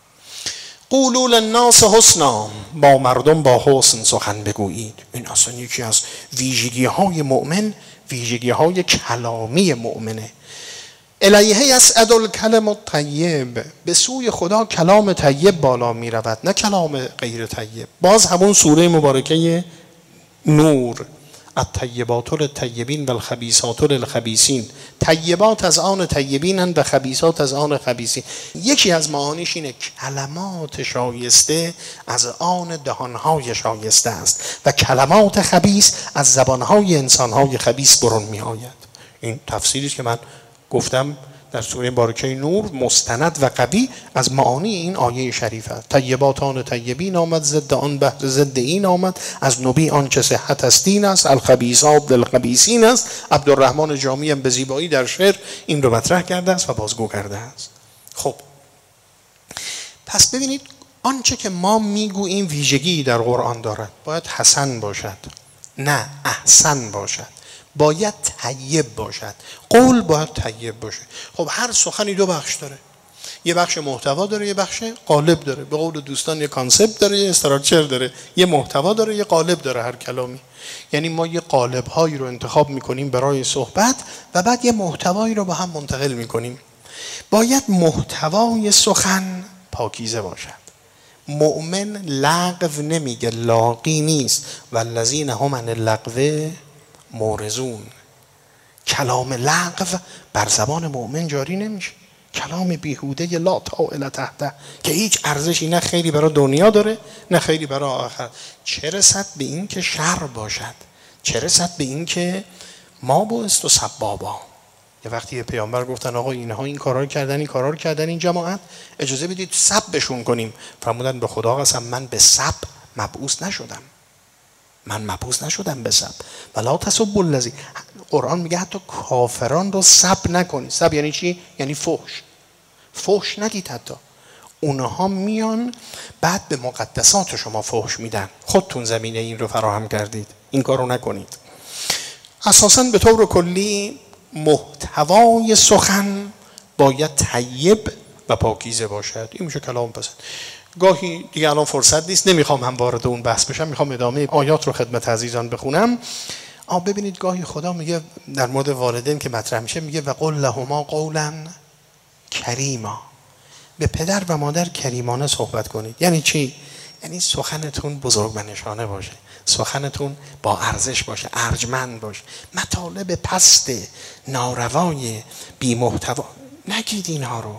قولوا للناس حسنا، با مردم با حسن سخن بگویید. این اصلا یکی از ویژگی های مؤمن، ویژگی های کلامی مؤمنه. الیه یصعد الکلم الطیب، به سوی خدا کلام طیب بالا می رود، نه کلام غیر طیب. باز همون سوره مبارکه نور، الطیبات للطیبین و الخبیثات للخبیثین، طیبات از آن طیبینن و خبیثات از آن خبیثین. یکی از معانیش اینه کلمات شایسته از آن دهانهای شایسته است و کلمات خبیث از زبانهای انسانهای خبیث برون می آید. این تفسیری است که من گفتم در سوره مبارکه نور، مستند و قوی از معانی این آیه شریفه. طیبات آن طیبین آمد، ضد آن بهر ضد این آمد، از نبی آن چه صحت است دین است، الخبیثات للخبیثین است. عبدالرحمن جامی هم به زیبایی در شعر این رو مطرح کرده است و بازگو کرده است. خب پس ببینید آنچه که ما میگوییم ویژگی در قرآن دارد، باید حسن باشد، نه احسن باشد، باید طیب باشد. قول باید طیب باشه. خب هر سخنی دو بخش داره، یه بخش محتوا داره، یه بخش قالب داره. به قول دوستان یه کانسپت داره، یه استراکچر داره، یه محتوا داره، یه قالب داره هر کلامی. یعنی ما یه قالب هایی رو انتخاب میکنیم برای صحبت و بعد یه محتوایی رو با هم منتقل میکنیم. باید محتوای سخن پاکیزه باشد. مؤمن لغو نمیگه، لاغی نیست. والذین هم عن اللغو مورزون. کلام لغو بر زبان مؤمن جاری نمیشه. کلام بیهوده لا طائل تحته که هیچ ارزشی نه خیلی برای دنیا داره نه خیلی برای آخرت. چه رسد به این که شر باشد، چه رسد به این که ما بایست و سبابا. یه وقتی یه پیامبر گفتن آقا اینها این کارا رو کردن، این کارا رو کردن، این جماعت اجازه بدید سب بشون کنیم. فرمودن به خدا قسم من به سب مبعوث نشدم، من مبعوث نشدم به سب. ولا تسبوا الذین، قرآن میگه حتی کافران رو سب نکنید. سب یعنی چی؟ یعنی فحش. فحش نگید. حتی اونها میان بعد به مقدسات شما فحش میدن. خودتون زمینه این رو فراهم کردید، این کار رو نکنید. اساساً به طور کلی محتوای سخن باید طیب و پاکیزه باشد. این میشه کلام پسند. گاهی دیگه الان فرصت نیست، نمیخوام هم وارد اون بحث بشم، میخوام ادامه آیات رو خدمت عزیزان بخونم. آ ببینید گاهی خدا میگه در مورد والدین که مطرح میشه، میگه و قل لهما قولا کریما، به پدر و مادر کریمانه صحبت کنید. یعنی چی؟ یعنی سخنتون بزرگمنشانه باشه، سخنتون با ارزش باشه، ارجمند باشه. مطالب پست ناروای بی محتوا نگید اینها رو.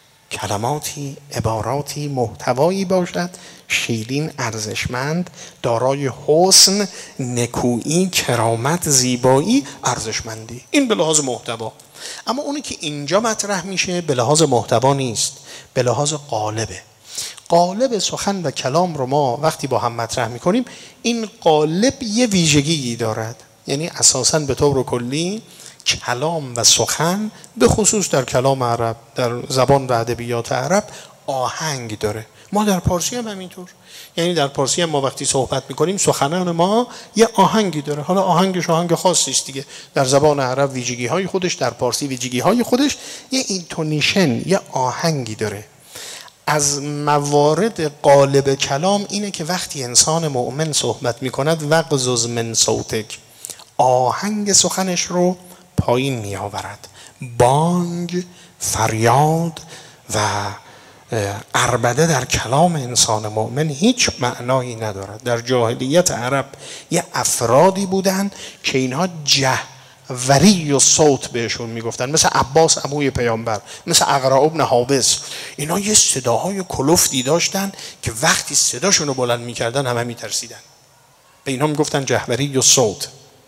کلماتی، عباراتی، محتوایی باشد شیرین، ارزشمند، دارای حسن، نکویی، کرامت، زیبایی، ارزشمندی. این به لحاظ محتوا. اما اونی که اینجا مطرح میشه به لحاظ محتوا نیست، به لحاظ قالبه. قالب سخن و کلام رو ما وقتی با هم مطرح میکنیم، این قالب یه ویژگی دارد. یعنی اساساً به طور کلی کلام و سخن به خصوص در کلام عرب، در زبان و ادبیات عرب آهنگ داره. ما در پارسی هم همینطور. یعنی در پارسی هم ما وقتی صحبت میکنیم سخنان ما یه آهنگی داره. حالا آهنگش آهنگ خاصی است دیگه. در زبان عرب ویژگی های خودش، در پارسی ویژگی های خودش، یه اینتونیشن، یه آهنگی داره. از موارد غالب کلام اینه که وقتی انسان مؤمن صحبت میکند وغضض من صوتک، آهنگ سخنش رو پایین می آورد. بانگ، فریاد و عربده در کلام انسان مؤمن هیچ معنایی ندارد. در جاهلیت عرب یه افرادی بودن که اینها جهوری و صوت بهشون میگفتن، مثل عباس عموی پیامبر، مثل اقرا ابن حابس. اینا یه صداهای کلفتی داشتن که وقتی صداشون رو بلند میکردن همه میترسیدن. به اینها میگفتن جهوری و صوت.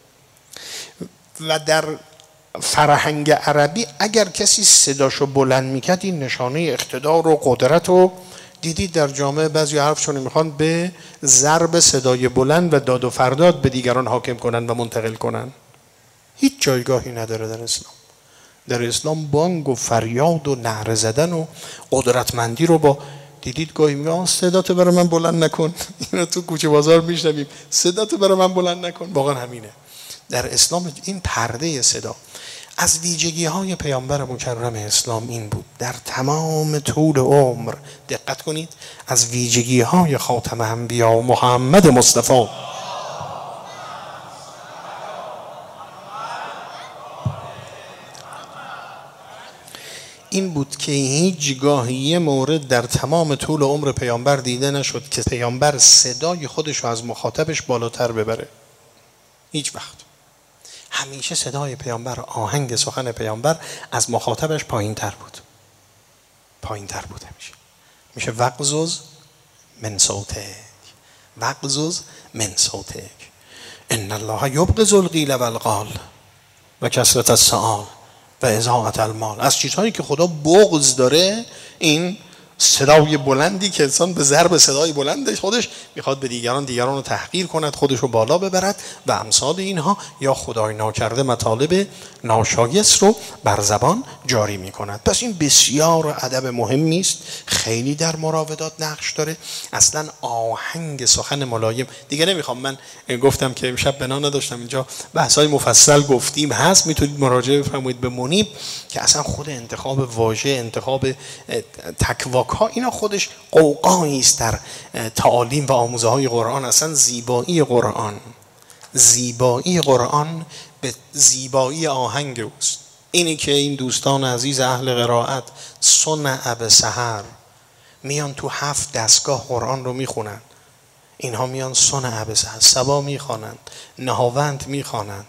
و در فرهنگ عربی اگر کسی صداشو بلند میکرد این نشانه اقتدار و قدرت رو دیدید. در جامعه بعضی حرفشون میخوان به ضرب صدای بلند و داد و فریاد به دیگران حاکم کنن و منتقل کنن. هیچ جایگاهی نداره در اسلام. در اسلام بانگ و فریاد و نعره زدن و قدرتمندی رو با دیدید گاهی میگن صداتو برای من بلند نکن. اینو تو کوچه بازار میشنویم، صداتو برای من بلند نکن. واقعا همینه. در اسلام این پرده صدا از ویژگی های پیامبر مکرم اسلام این بود. در تمام طول عمر دقت کنید از ویژگی های خاتم انبیا محمد مصطفی این بود که هیچ گاهی یه مورد در تمام طول عمر پیامبر دیده نشد که پیامبر صدای خودش رو از مخاطبش بالاتر ببره. هیچ وقت. همیشه صدای پیامبر، آهنگ سخن پیامبر از مخاطبش پایین تر بود. پایین تر بود همیشه. میشه وغضض من صوتک، وغضض من صوتک. ان الله یبغض القیل و القال و کثرت السؤال و اضاعة المال. از چیزهایی که خدا بغض داره این صدای بلندی که انسان به ضرب صدای بلندش خودش میخواد به دیگران دیگران رو تحقیر کند، خودش رو بالا ببرد و امثال اینها، یا خدای ناکرده مطالب ناشایست رو بر زبان جاری میکند. پس این بسیار ادب مهمی است، خیلی در مراودات نقش داره. اصلا آهنگ سخن ملایم دیگه نمیخوام، من گفتم که امشب بنا نداشتم اینجا بحثای مفصل گفتیم هست، میتونید مراجعه بفرمایید به منیب که اصلا خود انتخاب واژه، انتخاب تکواک ها، اینا خودش قوقایی است در تعالیم و آموزه های قرآن. اصلا زیبایی قرآن، زیبایی قرآن به زیبایی آهنگ اوست. اینی که این دوستان عزیز اهل قرائت صنع به سحر میان تو هفت دستگاه قرآن رو میخونن، اینها میان صنع به سحر، صبا میخوانند، نهاوند میخوانند،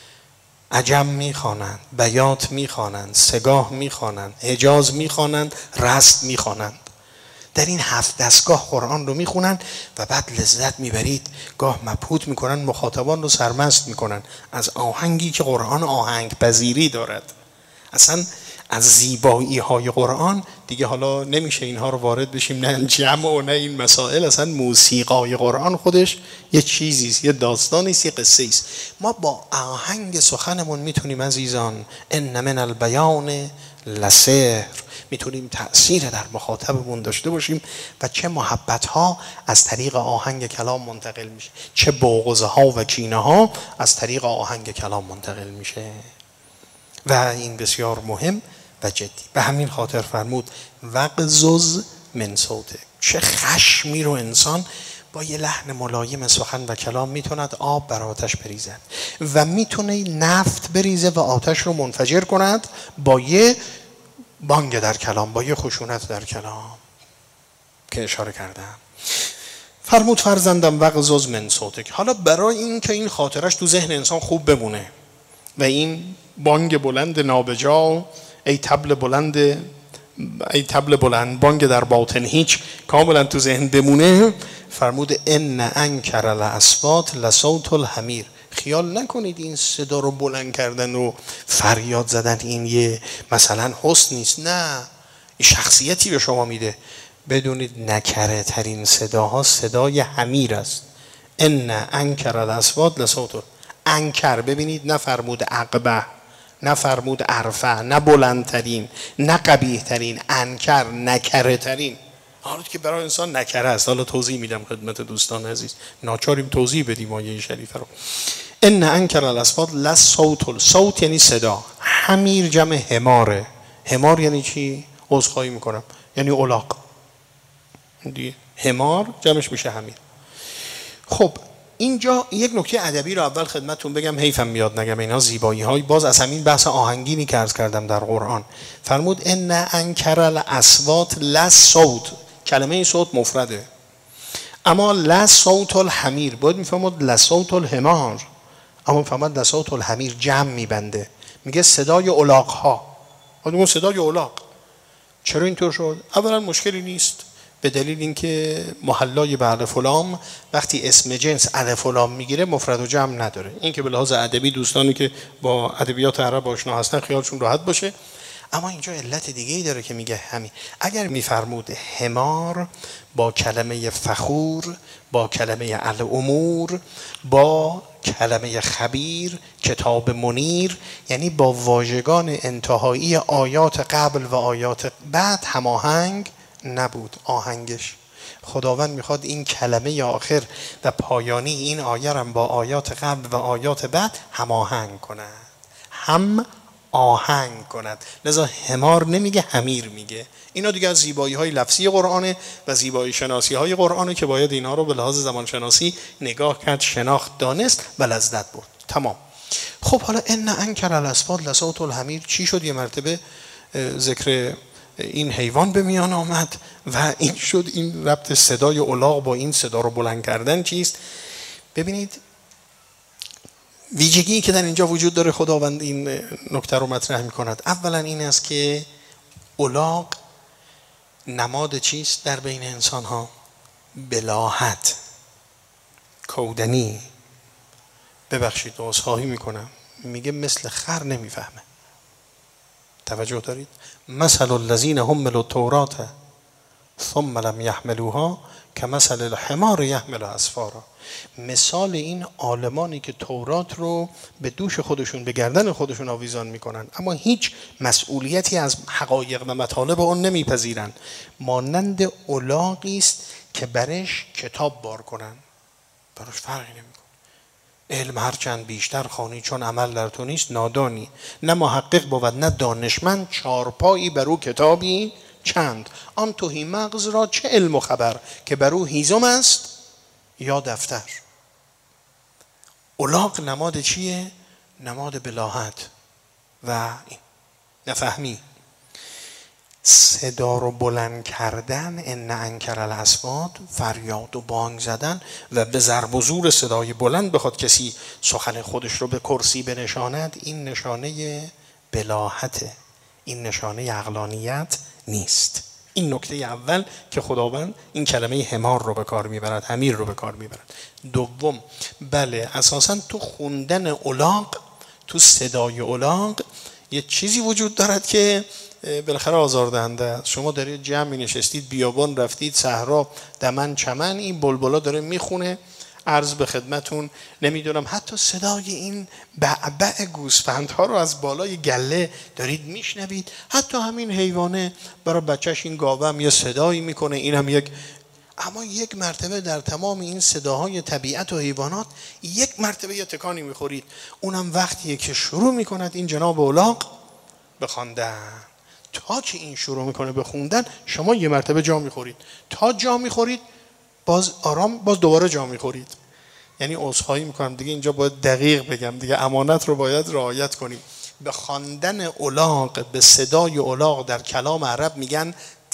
عجم میخوانند، بیات میخوانند، سگاه میخوانند، حجاز میخوانند، رست میخوانند. در این هفت دستگاه قرآن رو میخونن و بعد لذت میبرید. گاه مبهوت میکنن، مخاطبان رو سرمست میکنن از آهنگی که قرآن آهنگ پذیری دارد. اصلا از زیبایی های قرآن دیگه حالا نمیشه اینها رو وارد بشیم، نه جمع و نه این مسائل. اصلا موسیقای قرآن خودش یه چیزیست، یه داستانیست، یه قصه ایست. ما با آهنگ سخنمون میتونیم عزیزان ان من البیان لسحر، میتونیم تأثیر در مخاطبمون داشته باشیم و چه محبت ها از طریق آهنگ کلام منتقل میشه، چه بغض ها و کینه ها از طریق آهنگ کلام منتقل میشه. و این بسیار مهم و جدی. به همین خاطر فرمود وغضض من صوتک. چه خشمی رو انسان با یه لحن ملایم سخن و کلام میتوند آب بر آتش بریزد و میتونه نفت بریزه و آتش رو منفجر کند با یه بانگ در کلام، با یه خشونت در کلام که اشاره کردم. فرمود فرزندم وغضض من صوتک. حالا برای این که این خاطرش تو ذهن انسان خوب بمونه و این بانگ بلند نابجا، ای طبل بلند، ای طبل بلند بانگ در باطن هیچ، کاملا تو ذهن بمونه، فرمود ان انکر الاصوات لصوت الحمیر. خیال نکنید این صدا رو بلند کردن و فریاد زدن این یه مثلا حسن نیست، نه، این شخصیتی به شما میده. بدونید نکره ترین صداها صدای حمیر است. ان انکر الاصوات لصوت انکر. ببینید نفرمود عقبه، نفرمود عرفه، نه بلندترین، نه قبیح ترین، انکر نکره ترین. حالا که برای انسان نکره است. حالا توضیح میدم خدمت دوستان عزیز، ناچاریم توضیح بدیم آیه شریفه رو. ان انکر الاصوات لصوت، الصوت یعنی صدا، حمیر جمع حماره. حمار یعنی چی؟ عذرخواهی میکنم، یعنی الاغ دیگه. حمار جمعش میشه حمیر. خب اینجا یک نکته ادبی رو اول خدمتتون بگم، حیفم میاد نگم، اینا زیبایی های باز از همین بحث آهنگینی که عرض کردم در قرآن. فرمود ان انکر الاصوات لصوت، کلمه این صوت مفرده، اما لصوت الحمیر باید میفهمد لصوت الحمار، اما میفهمد لصوت الحمیر جمع میبنده، میگه صدای الاغ ها. اون صدای الاغ چرا اینطور شد؟ اولا مشکلی نیست، به دلیل اینکه محلای به الف و لام وقتی اسم جنس الف و لام میگیره مفرد و جمع نداره. این که به لحاظ ادبی دوستانی که با ادبیات عرب آشنا هستن خیالشون راحت باشه. اما اینجا علت دیگه ای داره که میگه همین. اگر میفرمود حمار با کلمه فخور، با کلمه الامور، با کلمه خبیر، کتاب منیر، یعنی با واژگان انتهایی آیات قبل و آیات بعد هماهنگ نبود آهنگش. خداوند میخواد این کلمه آخر و پایانی این آیه را با آیات قبل و آیات بعد هماهنگ کند، هم آهنگ کند. لذا حمار نمیگه حمیر میگه. اینا دیگه از زیبایی های لفظی قرآنه و زیبایی شناسی های قرآنه که باید اینا رو به لحاظ زبان شناسی نگاه کرد، شناخت، دانست و لذت برد. تمام. خب حالا ان انکر الاصوات لصوت الحمیر چی شد؟ یه مرتبه ذکر این حیوان به میان آمد و این شد این ربط صدای الاغ با این صدا رو بلند کردن چیست؟ ببینید ویژگی که در اینجا وجود داره، خداوند این نکته رو مطرح می کند. اولا این است که الاغ نماد چیست در بین انسان ها؟ بلاهت، کودنی. ببخشید عذرخواهی میکنم، میگه مثل خر نمیفهمه. توجه دارید؟ مثل الذین حملوا التوراة ثم لم یحملوها کمثل الحمار یحمل اسفارا. مثال این عالمانی که تورات رو به دوش خودشون، به گردن خودشون آویزان میکنن اما هیچ مسئولیتی از حقایق و مطالب اون نمیپذیرن، مانند الاغی است که برش کتاب بار کنن، براش فرقی نمیکنه. علم هرچند بیشتر خوانی چون عمل در تو نیست نادانی، نه محقق بود نه دانشمند، چارپایی بر او کتابی چند. آن تهی مغز را چه علم و خبر، که بر او هیزم است یا دفتر. الاغ نماد چیه؟ نماد بلاهت و نفهمی. صدا رو بلند کردن، ان انکر الاصوات، فریاد و بانگ زدن و به ضرب و زور صدای بلند بخواد کسی سخن خودش رو به کرسی بنشاند، این نشانه بلاهته، این نشانه عقلانیت نیست. این نکته اول که خداوند این کلمه حمار رو به کار میبرد، حمیر رو به کار میبرد. دوم، بله اساساً تو خوندن الاغ، تو صدای الاغ یه چیزی وجود دارد که بالاخره آزاردهنده است. شما دارید جمعی نشستید، بیابان رفتید، صحرا، دمن، چمن، این بلبلا داره میخونه. عرض به خدمتون نمیدونم حتی صدای این بعبع گوسفندها رو از بالای گله دارید میشنوید. حتی همین حیوانه برای بچهش، این گاوه هم یه صدایی میکنه، این هم یک. اما یک مرتبه در تمام این صداهای طبیعت و حیوانات یک مرتبه یه تکانی میخورید، اونم وقتیه که شروع میکند این جناب الاغ بخواندن. تا که این شروع میکنه بخوندن شما یه مرتبه جا میخورید، تا جا میخورید باز آرام باز دوباره جا میخورید. یعنی عذرخواهی میکنم دیگه اینجا باید دقیق بگم دیگه، امانت رو باید رعایت کنیم. به خواندن الاغ، به صدای الاغ در کلام عرب میگن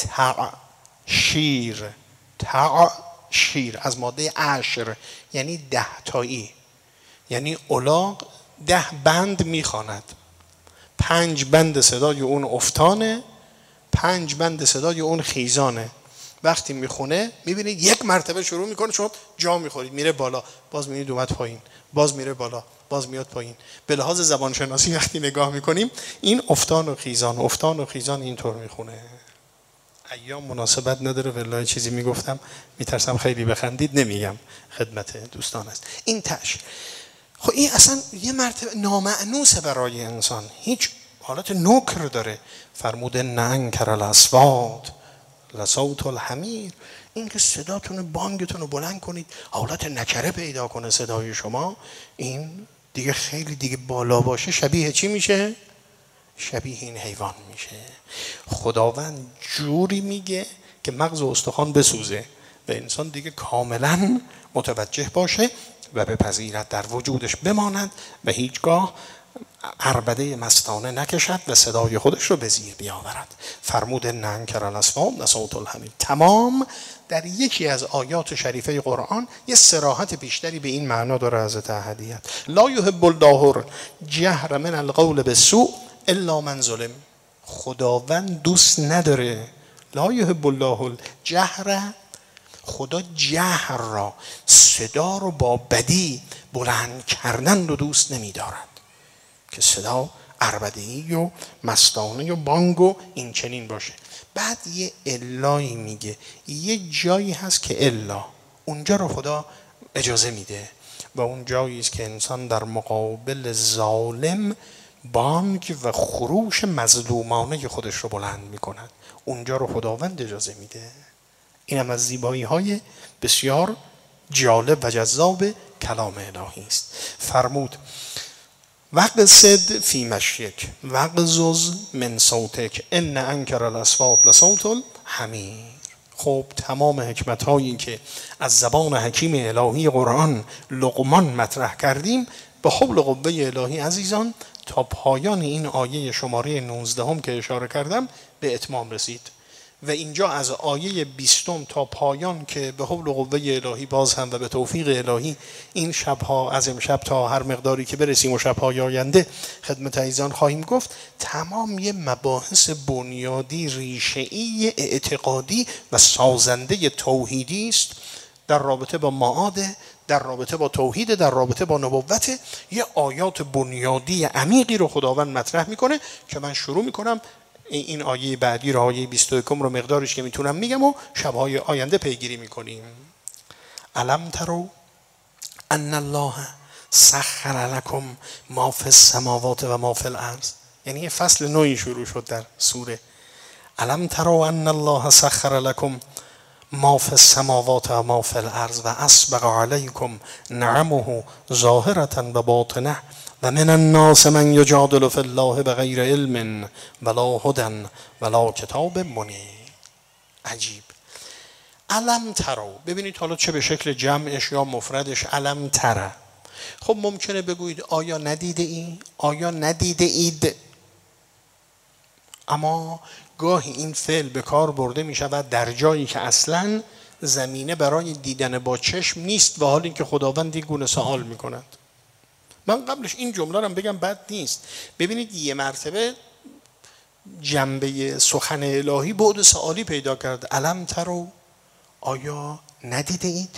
تعشیر. تعشیر از ماده عشر یعنی ده تایی، یعنی الاغ ده بند میخواند. پنج بند صدای اون افتانه، پنج بند صدای اون خیزانه. وقتی میخونه میبینید یک مرتبه شروع میکنه، شما جا میخورید، میره بالا، باز میبینید اومد پایین، باز میره بالا، باز میاد پایین. به لحاظ زبان شناسی وقتی نگاه میکنیم این افتان و خیزان، افتان و خیزان اینطور میخونه. ایام مناسبت نداره، والله چیزی میگفتم میترسم خیلی بخندید، نمیگم خدمت دوستان است. این تاش خب این اصلا یه مرتبه نامعنوسه برای انسان، هیچ حالت نکر داره. فرموده نه انکر الاصوات لصوت الحمیر، این که صداتون بانگتون رو بلند کنید حالت نکره پیدا کنه صدای شما، این دیگه خیلی دیگه بالا باشه شبیه چی میشه؟ شبیه این حیوان میشه. خداوند جوری میگه که مغز و استخوان بسوزه و انسان دیگه کاملا متوجه باشه و بپذیرد در وجودش بماند و هیچگاه عربده مستانه نکشد و صدای خودش رو به زیر بیاورد. فرمود ان انکر الاصوات لصوت الحمیر. تمام در یکی از آیات شریفه قرآن یه صراحت بیشتری به این معنا داره از احدیت. لا یحب الله جهر من القول بالسوء الا من ظلم. خداوند دوست نداره، لا یحب الله الجهر، خدا جهر را، صدا رو با بدی بلند کردن رو دوست نمیدارد که صدا عربده‌ای و مستانه و بانگ و این چنین باشه. بعد یه الایی میگه، یه جایی هست که الا، اونجا رو خدا اجازه میده و اون جایی است که انسان در مقابل ظالم بانگ و خروش مظلومانه خودش رو بلند میکند، اونجا رو خداوند اجازه میده. این هم از زیبایی های بسیار جالب و جذاب کلام الهی است. فرمود وقصد فی مشیک وغضض من صوتک ان انکر الاصوات لصوت الحمیر. خب تمام حکمت هایی که از زبان حکیم الهی قرآن لقمان مطرح کردیم به حول قوه الهی عزیزان تا پایان این آیه شماره نوزده هم که اشاره کردم به اتمام رسید و اینجا از آیه بیستم تا پایان که به حول قوه الهی باز هم و به توفیق الهی این شبها از امشب تا هر مقداری که برسیم و شبهای آینده خدمت عزیزان خواهیم گفت، تمام یه مباحث بنیادی ریشه‌ای اعتقادی و سازنده توحیدی است در رابطه با معاد، در رابطه با توحید، در رابطه با نبوت. یه آیات بنیادی عمیقی رو خداوند مطرح میکنه که من شروع میکنم این آیه بعدی رو، آیه بیست و یک رو مقدارش که میتونم میگم و شبهای آینده پیگیری میکنیم. الم ترو ان الله سخر لکم ما فی السماوات و ما فی الارض. یعنی یه فصل نوعی شروع شد در سوره. الم ترو ان الله سخر لکم ما فی السماوات و ما فی الارض و اسبغ علیکم نعمه ظاهرة و باطنه و من الناس من یجادل فی الله بغیر علم ولا هدی ولا کتاب منیر. عجیب. الم ترو، ببینید حالا چه به شکل جمعش یا مفردش الم تره. خب ممکنه بگویید آیا ندیده ای؟ آیا ندیده اید؟ اما گاهی این فعل به کار برده می شود در جایی که اصلا زمینه برای دیدن با چشم نیست و حال اینکه خداوند این گونه سوال می کند. من قبلش این جمله رو بگم بد نیست. ببینید یه مرتبه جنبه سخن الهی بعد سوالی پیدا کرد. الم ترو، آیا ندیده اید؟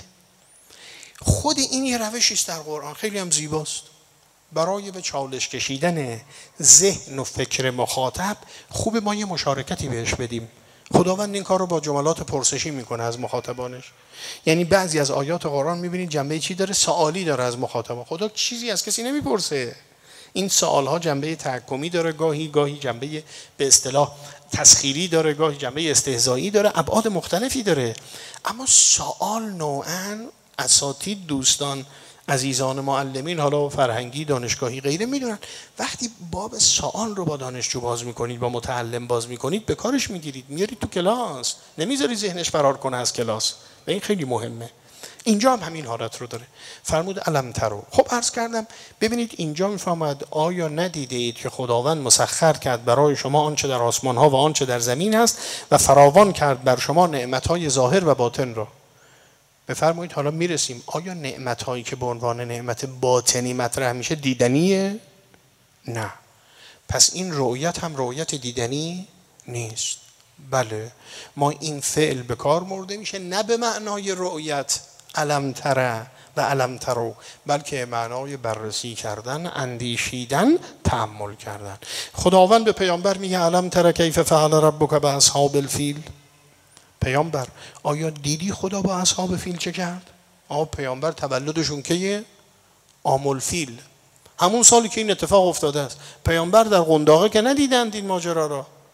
خود این یه روشی است در قرآن، خیلی هم زیباست برای به چالش کشیدن ذهن و فکر مخاطب. خوب ما یه مشارکتی بهش بدیم. خداوند این کار رو با جملات پرسشی میکنه از مخاطبانش. یعنی بعضی از آیات قرآن میبینید جنبه چی داره؟ سوالی داره از مخاطب. خدا چیزی از کسی نمیپرسه. این سوالها جنبه تحکمی داره، گاهی گاهی جنبه به اصطلاح تسخیری داره، گاهی جنبه استهزایی داره، ابعاد مختلفی داره. اما سوال نوعاً اساتید، دوستان، عزیزان معلمین، حالا فرهنگی، دانشگاهی، غیره، میدونن وقتی باب سوال رو با دانشجو باز میکنید، با متعلم باز میکنید، به کارش میگیرید، میارید تو کلاس، نمیذاری ذهنش فرار کنه از کلاس و این خیلی مهمه. اینجا هم همین حالت رو داره. فرمود الم ترو. خب عرض کردم ببینید اینجا میفهمد آیا ندیده اید که خداوند مسخر کرد برای شما آنچه در آسمان ها و آنچه در زمین است و فراوان کرد بر شما نعمت های ظاهر و باطن را. بفرمایید حالا میرسیم آیا نعمت هایی که به عنوان نعمت باطنی مطرح میشه دیدنیه؟ نه. پس این رؤیت هم رؤیت دیدنی نیست. بله ما این فعل به کار برده میشه نه به معنای رؤیت الم تره و الم ترو، بلکه معنای بررسی کردن، اندیشیدن، تأمل کردن. خداوند به پیامبر میگه الم تره کیف فعل ربک باصحاب الفیل. پیامبر آیا دیدی خدا با اصحاب فیل چه کرد؟ آقا پیامبر تولدشون کیه؟ عام الفیل، همون سالی که این اتفاق افتاده است. پیامبر در قنداقه که ندیدند این ماجرا را.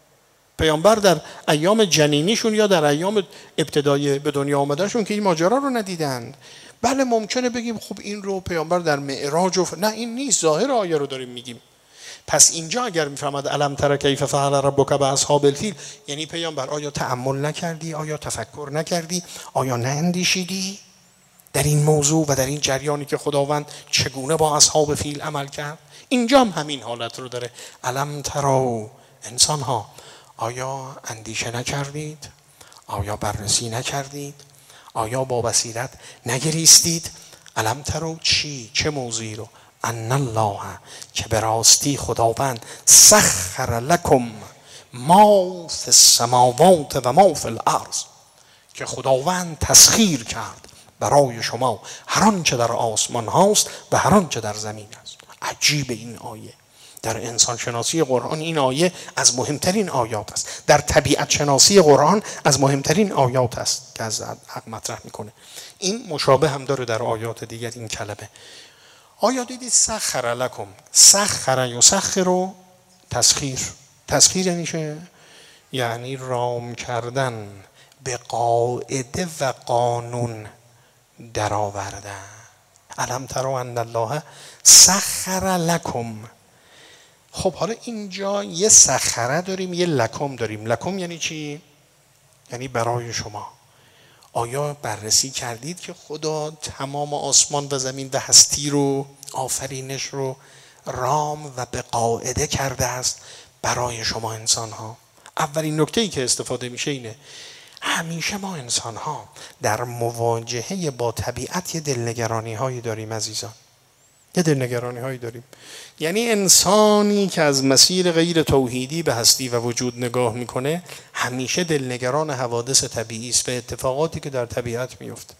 پیامبر در ایام جنینیشون یا در ایام ابتدای به دنیا آمدنشون که این ماجرا رو ندیدند. بله ممکنه بگیم خب این رو پیامبر در معراج و ف... نه این نیست، ظاهر آیه رو داریم میگیم. پس اینجا اگر میفهمد الم تر کیف فعل ربک باصحاب الفیل، یعنی پیامبر آیا تأمل نکردی؟ آیا تفکر نکردی؟ آیا ناندیشیدی در این موضوع و در این جریانی که خداوند چگونه با اصحاب فیل عمل کرد؟ اینجا هم همین حالت رو داره. الم تروا، انسان ها آیا اندیشه نکردید؟ آیا بررسی نکردید؟ آیا با بصیرت نگریستید؟ الم تروا چی؟ چه موضوعی رو؟ ان الله، که به راستی خداوند سخر لکم ما فی السماوات و ما فی الارض، که خداوند تسخیر کرد برای شما هر آنچه در آسمان هاست و هر آنچه در زمین است. عجیب این آیه. در انسان شناسی قرآن این آیه از مهمترین آیات است. در طبیعت شناسی قرآن از مهمترین آیات است که از حق مطرح میکنه. این مشابه هم داره در آیات دیگر این کلمه. آیا دیدید سخر لکم؟ سخر یسخر تسخیر. تسخیر یعنی چه؟ یعنی رام کردن، به قاعده و قانون در آوردن. الم تروا ان الله سخر لکم. خب حالا اینجا یه سخره داریم، یه لکم داریم. لکم یعنی چی؟ یعنی برای شما. آیا بررسی کردید که خدا تمام آسمان و زمین و هستی رو، آفرینش رو رام و به قاعده کرده است برای شما انسان ها؟ اولین نکته‌ای که استفاده میشه اینه، همیشه ما انسان ها در مواجهه با طبیعت یه دلنگرانی هایی داریم عزیزان. یه دلنگرانی هایی داریم. یعنی انسانی که از مسیر غیر توحیدی به هستی و وجود نگاه میکنه همیشه دلنگران حوادث طبیعی است و اتفاقاتی که در طبیعت میفته.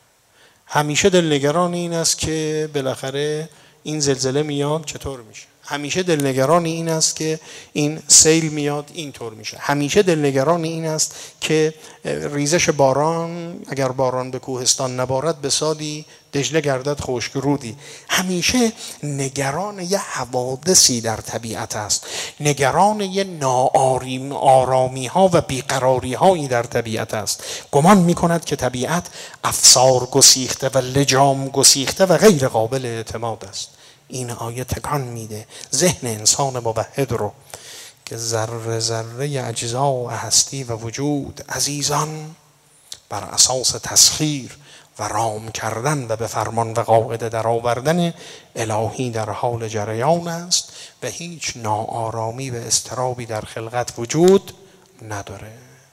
همیشه دلنگران این است که بالاخره این زلزله میاد چطور میشه. همیشه دلنگران این است که این سیل میاد اینطور میشه. همیشه دلنگران این است که ریزش باران، اگر باران به کوهستان نبارد به سالی دجله گردد خشک رودی. همیشه نگران یه حوادثی در طبیعت است، نگران یه ناآرام آرامی ها و بیقراری هایی در طبیعت است. گمان میکند که طبیعت افسار گسیخته و لجام گسیخته و غیر قابل اعتماد است. این آیه تکان میده ذهن انسان موحد رو که ذره ذره اجزا هستی و وجود عزیزان بر اساس تسخیر و رام کردن و به فرمان و قاعده در آوردن الهی در حال جریان است و هیچ ناآرامی و اضطرابی در خلقت وجود نداره.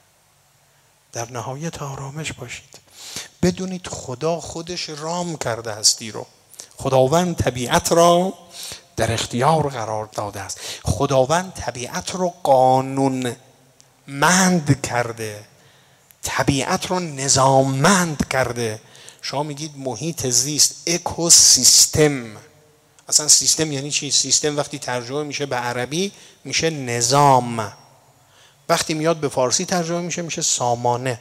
در نهایت آرامش باشید، بدونید خدا خودش رام کرده هستی رو. خداوند طبیعت را در اختیار قرار داده است. خداوند طبیعت رو قانون مند کرده، طبیعت رو نظاممند کرده. شما میگید محیط زیست، اکوسیستم. اصلا سیستم یعنی چی؟ سیستم وقتی ترجمه میشه به عربی میشه نظام، وقتی میاد به فارسی ترجمه میشه میشه سامانه.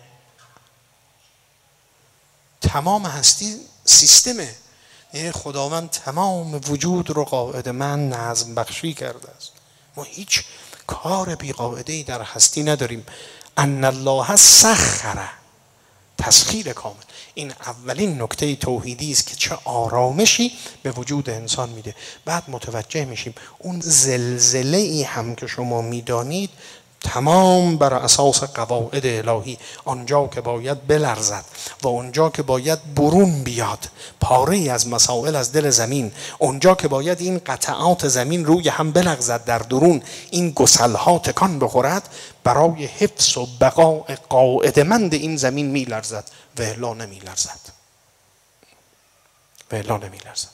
تمام هستی سیستمه. یعنی خداوند تمام وجود رو قاعده من نظم بخشی کرده است. ما هیچ کار بی قاعده‌ای در هستی نداریم. ان الله سخر، تسخیر کامل. این اولین نکته توحیدی است که چه آرامشی به وجود انسان میده. بعد متوجه میشیم اون زلزله ای هم که شما میدانید تمام بر اساس قواعد الهی، آنجا که باید بلرزد و اونجا که باید برون بیاد پاره از مسائل از دل زمین، اونجا که باید این قطعات زمین روی هم بلغزد در درون این گسلها تکان بخورد، برای حفظ و بقاء قاعده‌مند این زمین میلرزد و الا نمیلرزد و الا نمیلرزد.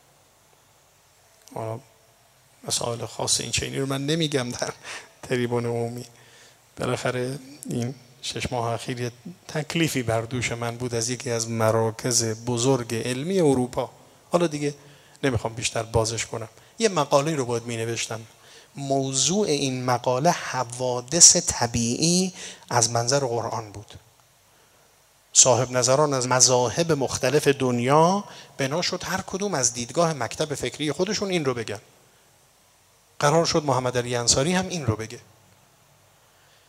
مسائل خاص این چینی رو من نمیگم در تریبون عمومی. بالاخره این شش ماه اخیر تکلیفی بر دوش من بود از یکی از مراکز بزرگ علمی اروپا. حالا دیگه نمیخوام بیشتر بازش کنم. یه مقاله رو باید می نوشتم. موضوع این مقاله حوادث طبیعی از منظر قرآن بود. صاحب نظران از مذاهب مختلف دنیا بنا شد هر کدوم از دیدگاه مکتب فکری خودشون این رو بگن. قرار شد محمد علی انصاری هم این رو بگه.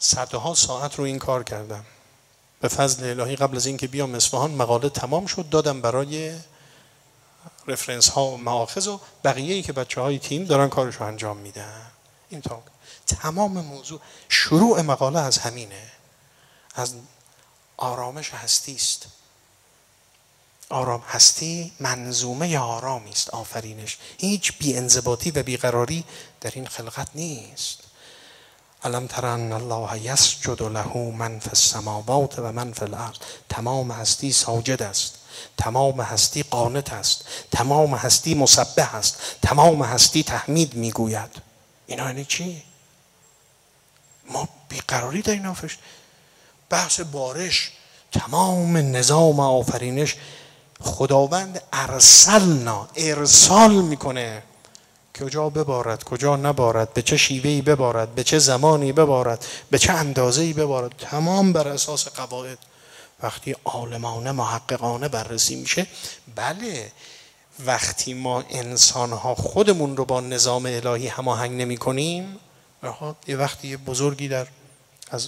صدها ساعت رو این کار کردم. به فضل الهی قبل از اینکه بیام اصفهان مقاله تمام شد، دادم برای رفرنس ها و مآخذ و بقیه‌ای که بچه‌های تیم دارن کارشو انجام میدن. این تا تمام موضوع شروع مقاله از همینه، از آرامش هستی است. آرام هستی منظومه آرامی است، آفرینش. هیچ بی‌انضباطی و بیقراری در این خلقت نیست. الم تر ان الله یسجد له من فی السماوات و من فی الارض. تمام هستی ساجد است، تمام هستی قانت است، تمام هستی مسبح است، تمام هستی تحمید میگوید. اینا یعنی چی؟ ما بیقراری در این آفرینش. بحث بارش، تمام نظام آفرینش خداوند ارسلنا، ارسال میکنه کجا ببارد کجا نبارد، به چه شیوهی ببارد، به چه زمانی ببارد، به چه اندازه‌ای ببارد، تمام بر اساس قواعد. وقتی عالمانه محققانه بررسی میشه، بله وقتی ما انسان‌ها خودمون رو با نظام الهی هماهنگ نمی‌کنیم، یه وقتی یه بزرگی در از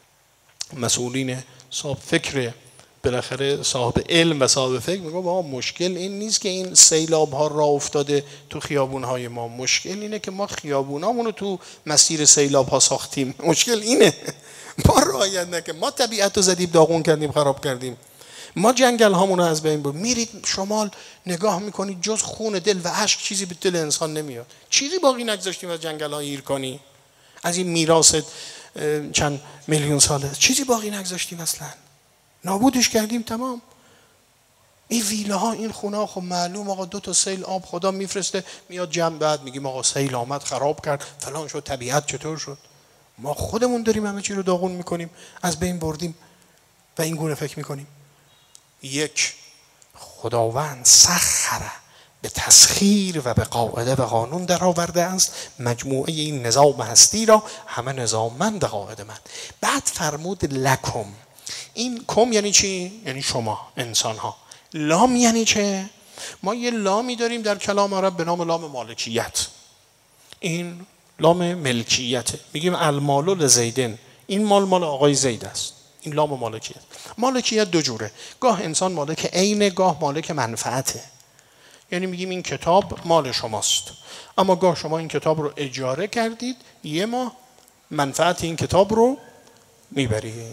مسئولین صاحب فکر، بالاخره صاحب علم و صاحب فکر، میگه ما مشکل این نیست که این سیلاب ها راه افتاده تو خیابون های ما، مشکل اینه که ما خیابونامون رو تو مسیر سیلاب ها ساختیم. مشکل اینه ما رعایت نکردیم، ما طبیعت رو زدیم داغون کردیم، خراب کردیم، ما جنگل هامون رو از بین برد. میرید شمال نگاه میکنید جز خون دل و اشک چیزی به دل انسان نمیاد. چیزی باقی نگذاشتیم از جنگل های ایرکانی، از این میراث چند میلیون ساله چیزی باقی نگذاشتیم، اصلا نابودش کردیم تمام. این ویله ها، این خونه ها، خب معلوم آقا دو تا سیل آب خدا میفرسته میاد جمع، بعد میگیم آقا سیل آمد خراب کرد فلان شد، طبیعت چطور شد. ما خودمون داریم همه چی رو داغون میکنیم، از بین بردیم و این گونه فکر میکنیم. یک، خداوند سخره، به تسخیر و به قاعده و قانون در آورده است مجموعه این نظام هستی را، همه نظاممند قاعده‌مند. بعد فرمود لکم. این کم یعنی چی؟ یعنی شما انسان ها. لام یعنی چه؟ ما یه لامی داریم در کلام عرب به نام لام مالکیت. این لام ملکیته، میگیم المال لزیدن، این مال مال آقای زید است، این لام مالکیت. مالکیت دو جوره، گاه انسان مالک عینه، گاه مالک منفعته. یعنی میگیم این کتاب مال شماست، اما گاه شما این کتاب رو اجاره کردید، یه ماه منفعت این کتاب رو میبرید.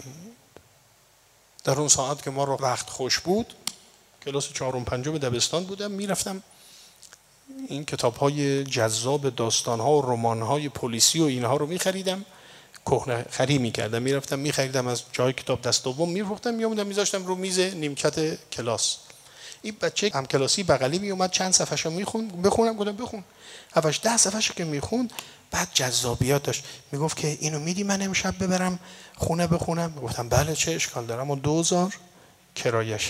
در اون ساعت که ما رو وقت خوش بود، کلاس چهارم پنجم دبستان بودم، میرفتم این کتاب‌های جذاب داستان‌ها و رمان‌های پلیسی و اینها رو می‌خریدم، کهنه خری می‌کردم، میرفتم می‌خریدم از جای کتاب دست دوم، می‌فروختم، میومدم می‌ذاشتم رو میز نیمکت کلاس. این بچه هم کلاسی بغلی میومد چند صفحه‌شو می‌خوند، بخونم، گفتم بخون. هفتش ده صفحه‌شو که می‌خوند، بعد جذابیت داشت، میگفت که اینو میدی من امشب ببرم خونه بخونم؟ گفتم بله چه اشکال داره، اما دوزار کرایش.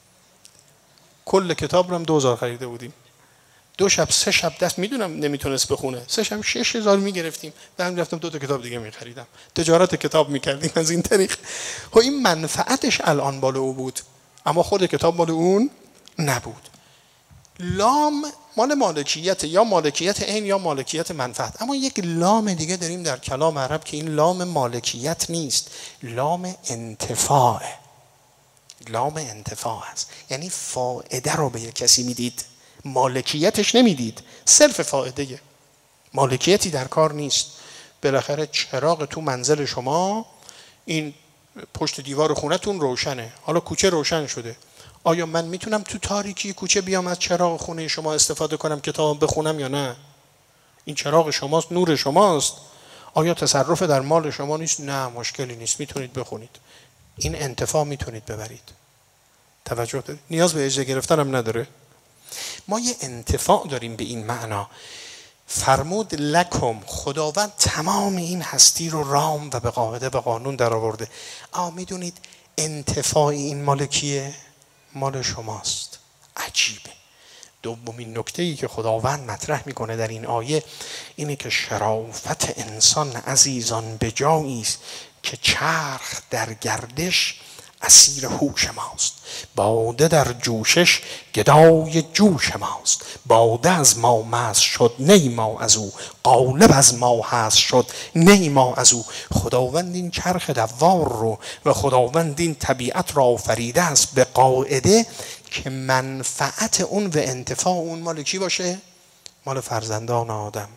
کل کتاب رو هم دوزار خریده بودیم. دو شب سه شب دست، میدونم نمیتونست بخونه، سه شب شش هزار میگرفتیم، بعد رفتم دو تا کتاب دیگه میخریدم، تجارت کتاب میکردیم از این طریق. خب این منفعتش الان مال او بود، اما خود کتاب مال اون نبود. لام مال مالکیت، یا مالکیت عین یا مالکیت منفعت. اما یک لام دیگه داریم در کلام عرب که این لام مالکیت نیست، لام انتفاع. لام انتفاع است، یعنی فائده رو به یک کسی میدید، مالکیتش نمیدید، صرف فائده، مالکیتی در کار نیست. بالاخره چراغ تو منزل شما، این پشت دیوار خونتون روشنه، حالا کوچه روشن شده، آیا من میتونم تو تاریکی کوچه بیام از چراغ خونه شما استفاده کنم کتاب بخونم یا نه؟ این چراغ شماست، نور شماست، آیا تصرف در مال شما نیست؟ نه، مشکلی نیست، میتونید بخونید، این انتفاع میتونید ببرید. توجه دارید؟ نیاز به اجازه گرفتن هم نداره. ما یه انتفاع داریم به این معنا. فرمود لکم، خداوند تمام این هستی رو رام و به قاعده و قانون در آورده. آ میدونید انتفاع این مال کیه؟ مال شماست. عجیبه. دومین نکته‌ای که خداوند مطرح میکنه در این آیه اینه که شرافت انسان عزیزان به جایی است که چرخ در گردش اسیر هوش ماست. باده در جوشش گدای جوش ماست. باده از ما مست شد نی ما از او. غالب از ما هست شد نی ما از او. خداوند این چرخ دوار رو و خداوند این طبیعت را آفریده است به قاعده که منفعت اون و انتفاع اون مال کی باشه؟ مال فرزندان آدم.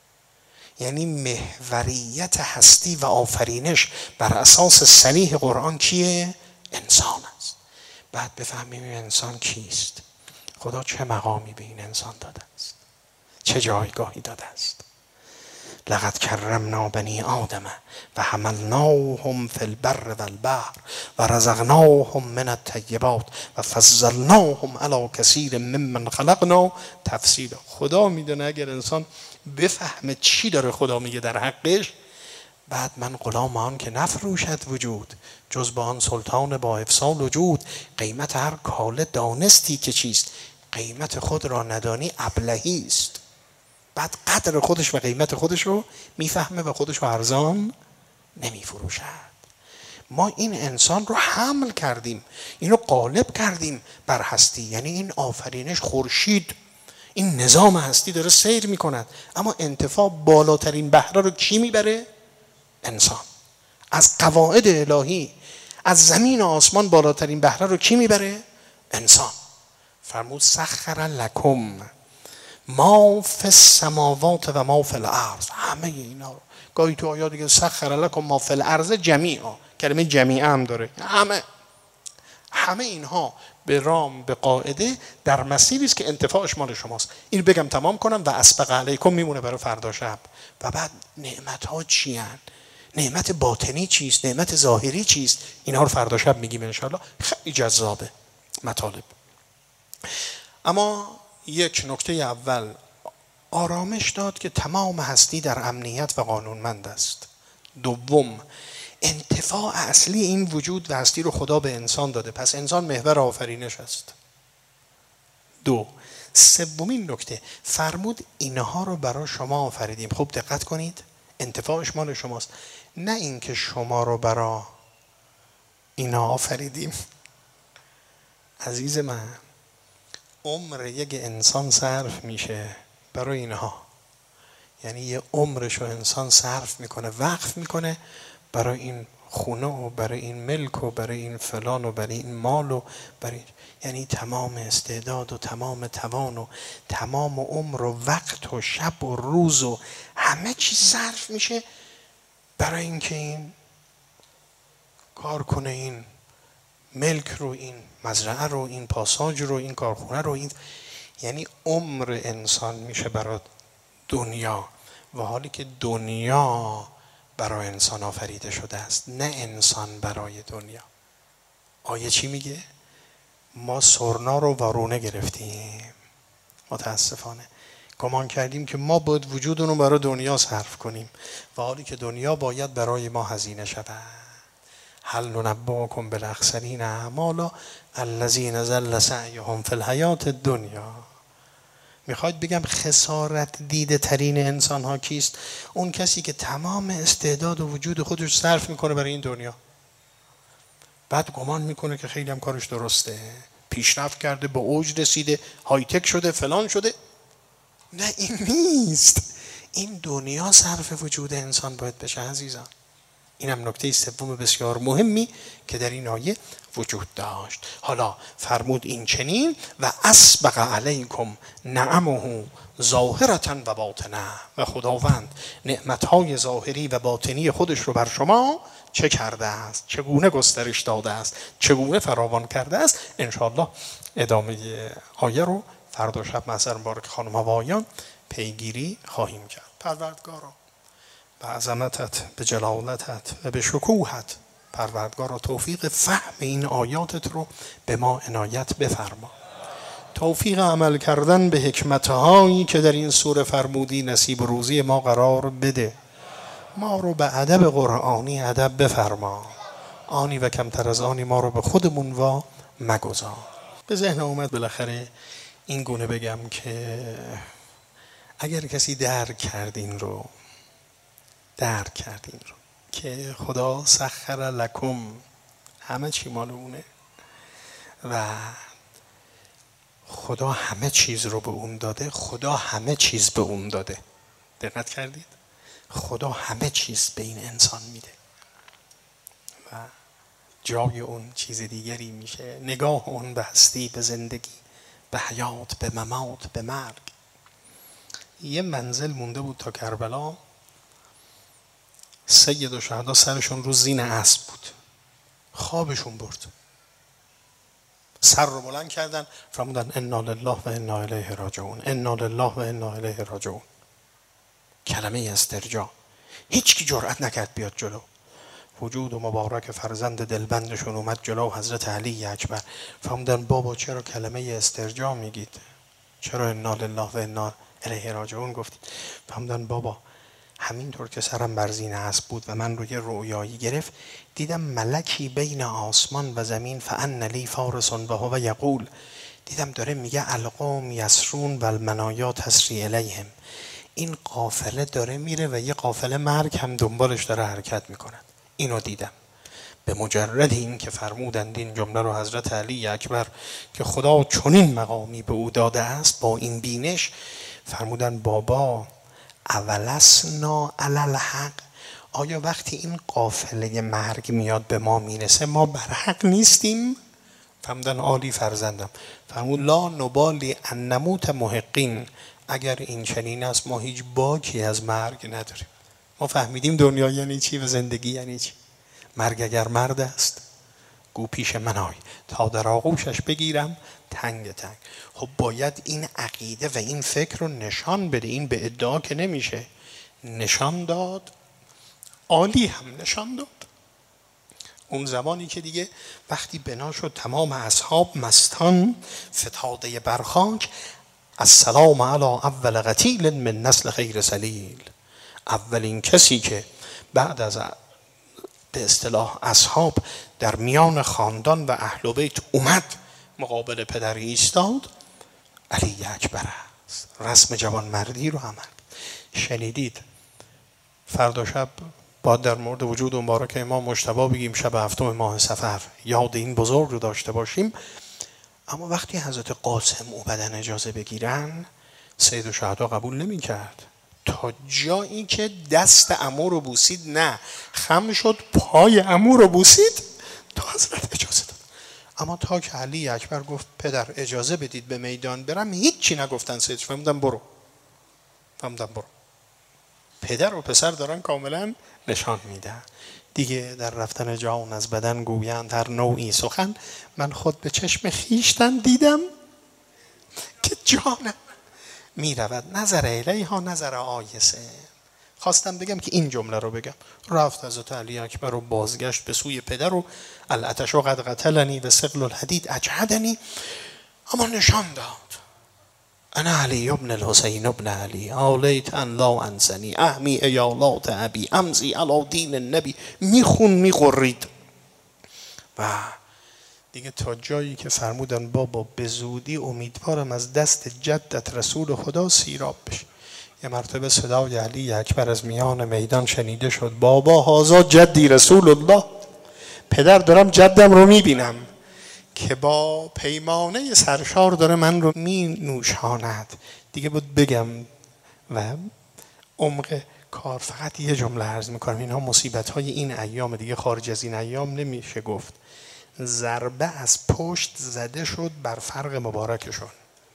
یعنی محوریت هستی و آفرینش بر اساس صریح قرآن کیه؟ انسان است. بعد بفهمیم این انسان کیست، خدا چه مقامی به این انسان داده است، چه جایگاهی داده است. لقد کرمنا بنی آدم و حملناهم فی البر والبحر و رزقناهم من الطیبات و فضلناهم علی کثیر ممن خلقنا تفضیلا. خدا میدونه اگر انسان بفهمه چی داره خدا میگه در حقش، بعد من غلام آن که نفروشد وجود جز با آن سلطان با افصال وجود. قیمت هر کاله دانستی که چیست، قیمت خود را ندانی ابلهی است. بعد قدر خودش و قیمت خودش رو میفهمه و خودش رو ارزان نمیفروشد. ما این انسان رو حمل کردیم، اینو غالب کردیم بر هستی. یعنی این آفرینش خورشید، این نظام هستی داره سیر میکند، اما انتفاع بالاترین بهره رو کی میبره؟ انسان. از قواعد الهی از زمین و آسمان بالاترین بهره رو کی میبره؟ انسان. فرمود سخر لکم ما فی السماوات و ما فی الارض. همه اینا رو گاهی تو آیات دیگه سخر لکم ما فی الارض جمیعا، کلمه جمیعا هم داره. همه همه اینها به رام به قاعده در مسیری است که انتفاعش مال شماست. این بگم تمام کنم و اسبق علیکم میمونه برای فردا شب. و بعد نعمت ها چی هن؟ نعمت باطنی چیست؟ نعمت ظاهری چیست؟ اینها رو فردا شب میگیم انشاءالله. خیلی جذابه مطالب. اما یک نکته اول آرامش داد که تمام هستی در امنیت و قانونمند است. دوم انتفاع اصلی این وجود و هستی رو خدا به انسان داده، پس انسان محور آفرینش است. دو سومین نکته فرمود اینها رو برای شما آفریدیم. خوب دقت کنید، انتفاعش مال شماست، نه اینکه شما رو برای اینا آفریدیم. عزیز من عمر یک انسان صرف میشه برای اینها، یعنی یه عمرش رو انسان صرف میکنه، وقف میکنه برای این خونه و برای این ملک و برای این فلان و برای این مال و برای، یعنی تمام استعداد و تمام توان و تمام عمر و وقت و شب و روز و همه چیز صرف میشه برای اینکه این کار کنه، این ملک رو، این مزرعه رو، این پاساژ رو، این کارخونه رو، این، یعنی عمر انسان میشه برای دنیا، و حالی که دنیا برای انسان آفریده شده است، نه انسان برای دنیا. آیه چی میگه؟ ما سرنا رو وارونه گرفتیم، متاسفانه گمان کردیم که ما باید وجودمون رو برای دنیا صرف کنیم، و حالی که دنیا باید برای ما هزینه شود. هل ننبئکم بالاخسرین اعمالا الذین ضل سعیهم فی الحیاة الدنیا. میخواید بگم خسارت دیده ترین انسان ها کیست؟ اون کسی که تمام استعداد و وجود خودش صرف میکنه برای این دنیا، بعد گمان میکنه که خیلی هم کارش درسته، پیشرفت کرده، به اوج رسیده، های تک شده، فلان شده. نه این نیست. این دنیا صرف وجود انسان باید بشه عزیزان. اینم نکته سوم بسیار مهمی که در این آیه وجود داشت. حالا فرمود این چنین و اسبغ علیکم نعمه ظاهرة و باطنه، و خداوند نعمتهای ظاهری و باطنی خودش رو بر شما چه کرده است، چگونه گسترش داده است، چگونه فراوان کرده است. انشاءالله ادامه آیه رو فردا شب محضر مبارک خانم و آقایان پیگیری خواهیم کرد. پروردگارا به عظمتت، به جلالتت و به شکوهت، پروردگارا توفیق فهم این آیاتت رو به ما عنایت بفرما. توفیق عمل کردن به حکمتهایی که در این سوره فرمودی نصیب روزی ما قرار بده. ما رو به ادب قرآنی ادب بفرما، آنی و کمتر از آنی ما رو به خودمون وا مگذار. به ذهن اومد بالاخره این گونه بگم که اگر کسی درک کرد این رو، درک کرد این رو که خدا سخر لکم همه چی مال اونه و خدا همه چیز رو به اون داده. خدا همه چیز به اون داده. دقت کردید؟ خدا همه چیز به این انسان میده و جای اون چیز دیگری میشه. نگاه اون به هستی، به زندگی، به حیات، به ممات، به مرگ. یه منزل مونده بود تا کربلا. سید و شهدا سرشون رو زین اسب بود، خوابشون برد، سر رو بلند کردن فرمودن انا لله و انا الیه راجعون، انا لله و انا الیه راجعون. کلمه استرجاع. هیچ کی جرأت نکرد بیاد جلو. وجود و مبارک فرزند دلبندشون اومد جلو حضرت علی اکبر. فرمودن بابا چرا کلمه استرجاع میگید؟ چرا انا لله و انا الیه راجعون گفتید؟ فرمودن بابا همینطور که سرم بر زین اسب بود و من رو یه رویایی گرفت، دیدم ملکی بین آسمان و زمین فان لی فارس و هو یقول، دیدم داره میگه القوم یسرون و المنایا تسری الیهم. این قافله داره میره و یه قافله مرگ هم دنبالش داره حرکت میکنه. اینو دیدم. به مجرد این که فرمودند این جمله رو حضرت علی اکبر که خدا چنین مقامی به او داده است، با این بینش فرمودن بابا اولسنا علی الحق، آیا وقتی این قافله مرگ میاد به ما میرسه ما بر حق نیستیم؟ فرمودن عالی فرزندم. فرمود لا نبالی ان نموت محقین، اگر این چنین است ما هیچ باکی از مرگ نداریم. ما فهمیدیم دنیا یعنی چی و زندگی یعنی چی. مرگ اگر مرد است گو پیش من آی تا در آغوشش بگیرم تنگ تنگ. خب باید این عقیده و این فکر رو نشان بده. این به ادعا که نمیشه. نشان داد، عالی هم نشان داد. اون زمانی که دیگه وقتی بنا شد تمام اصحاب مستان فتاده برخاک، السلام علی اول قتیل من نسل خیر سلیل، اولین کسی که بعد از به اصطلاح اصحاب در میان خاندان و اهل بیت اومد مقابل پدر ایستاد علی اکبر است. رسم جوان مردی رو عمل شنیدید. فردا شب باید در مورد وجود مبارک امام مجتبی بگیم، شب هفتم ماه صفر یاد این بزرگ رو داشته باشیم. اما وقتی حضرت قاسم اومدن اجازه بگیرن سید الشهدا قبول نمی کرد. تا جایی که دست عمو رو بوسید، نه خم شد پای عمو رو بوسید تا حضرت اجازه داد. اما تا که علی اکبر گفت پدر اجازه بدید به میدان برم، هیچی نگفتن. سید فهمیدن برو، فهمیدن برو. پدر و پسر دارن کاملا نشان میدن دیگه. در رفتن جان از بدن گویند هر نوعی سخن، من خود به چشم خیشتن دیدم که جانم می رود نظر الیها نظر آیسه. خواستم بگم که این جمله رو بگم. رفت حضرت علی اکبر رو بازگشت به سوی پدر و العطش قد قتلنی و ثقل الحدید اجهدنی، اما نشان داد انا علی ابن الحسین ابن علی آلیت ان لا انسنی احمی ایالات ابی امزی علی دین النبی. میخون میقرید و دیگه تا جایی که فرمودن بابا به زودی امیدوارم از دست جدت رسول خدا سیراب بشه. یه مرتبه صدای علی اکبر از میان میدان شنیده شد بابا هازا جدی رسول الله. پدر دارم جدم رو میبینم که با پیمانه سرشار داره من رو می نوشاند. دیگه بود بگم و عمق کار فقط یه جمله عرض میکنم. اینها مصیبت های این ایام دیگه، خارج از این ایام نمیشه گفت. ضربه از پشت زده شد بر فرق مبارکشون.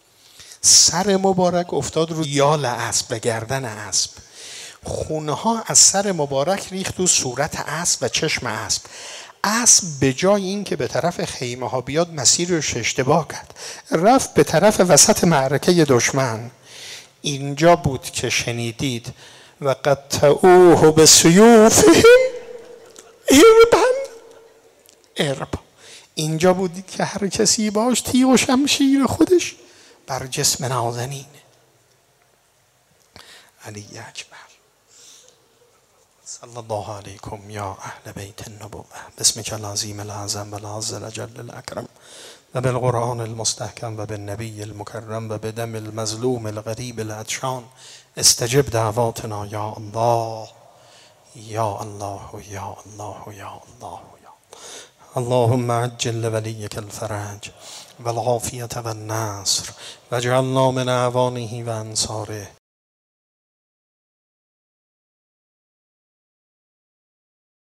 سر مبارک افتاد رو یال اسب و گردن اسب. خونه ها از سر مبارک ریخت و صورت اسب و چشم اسب. اسب به جای این که به طرف خیمه ها بیاد مسیرش اشتباه کرد، رفت به طرف وسط معرکه دشمن. اینجا بود که شنیدید و قطعوه بسیوفهم اربا اربا. اینجا بود که هر کسی باش تیغ و شمشیر خودش بر جسم نازنین. علی اکبر صلی الله علیکم یا اهل بیت النبوة بسمک العظیم العظم و العز الجل الاکرم و بالقرآن المستحکم و بالنبی المکرم و بدم المظلوم الغریب العطشان استجب دعواتنا یا الله یا الله یا الله یا الله یا اللهم عجل لوليك الفرج والعافية والنصر واجعلنا من اعوانه و انصاره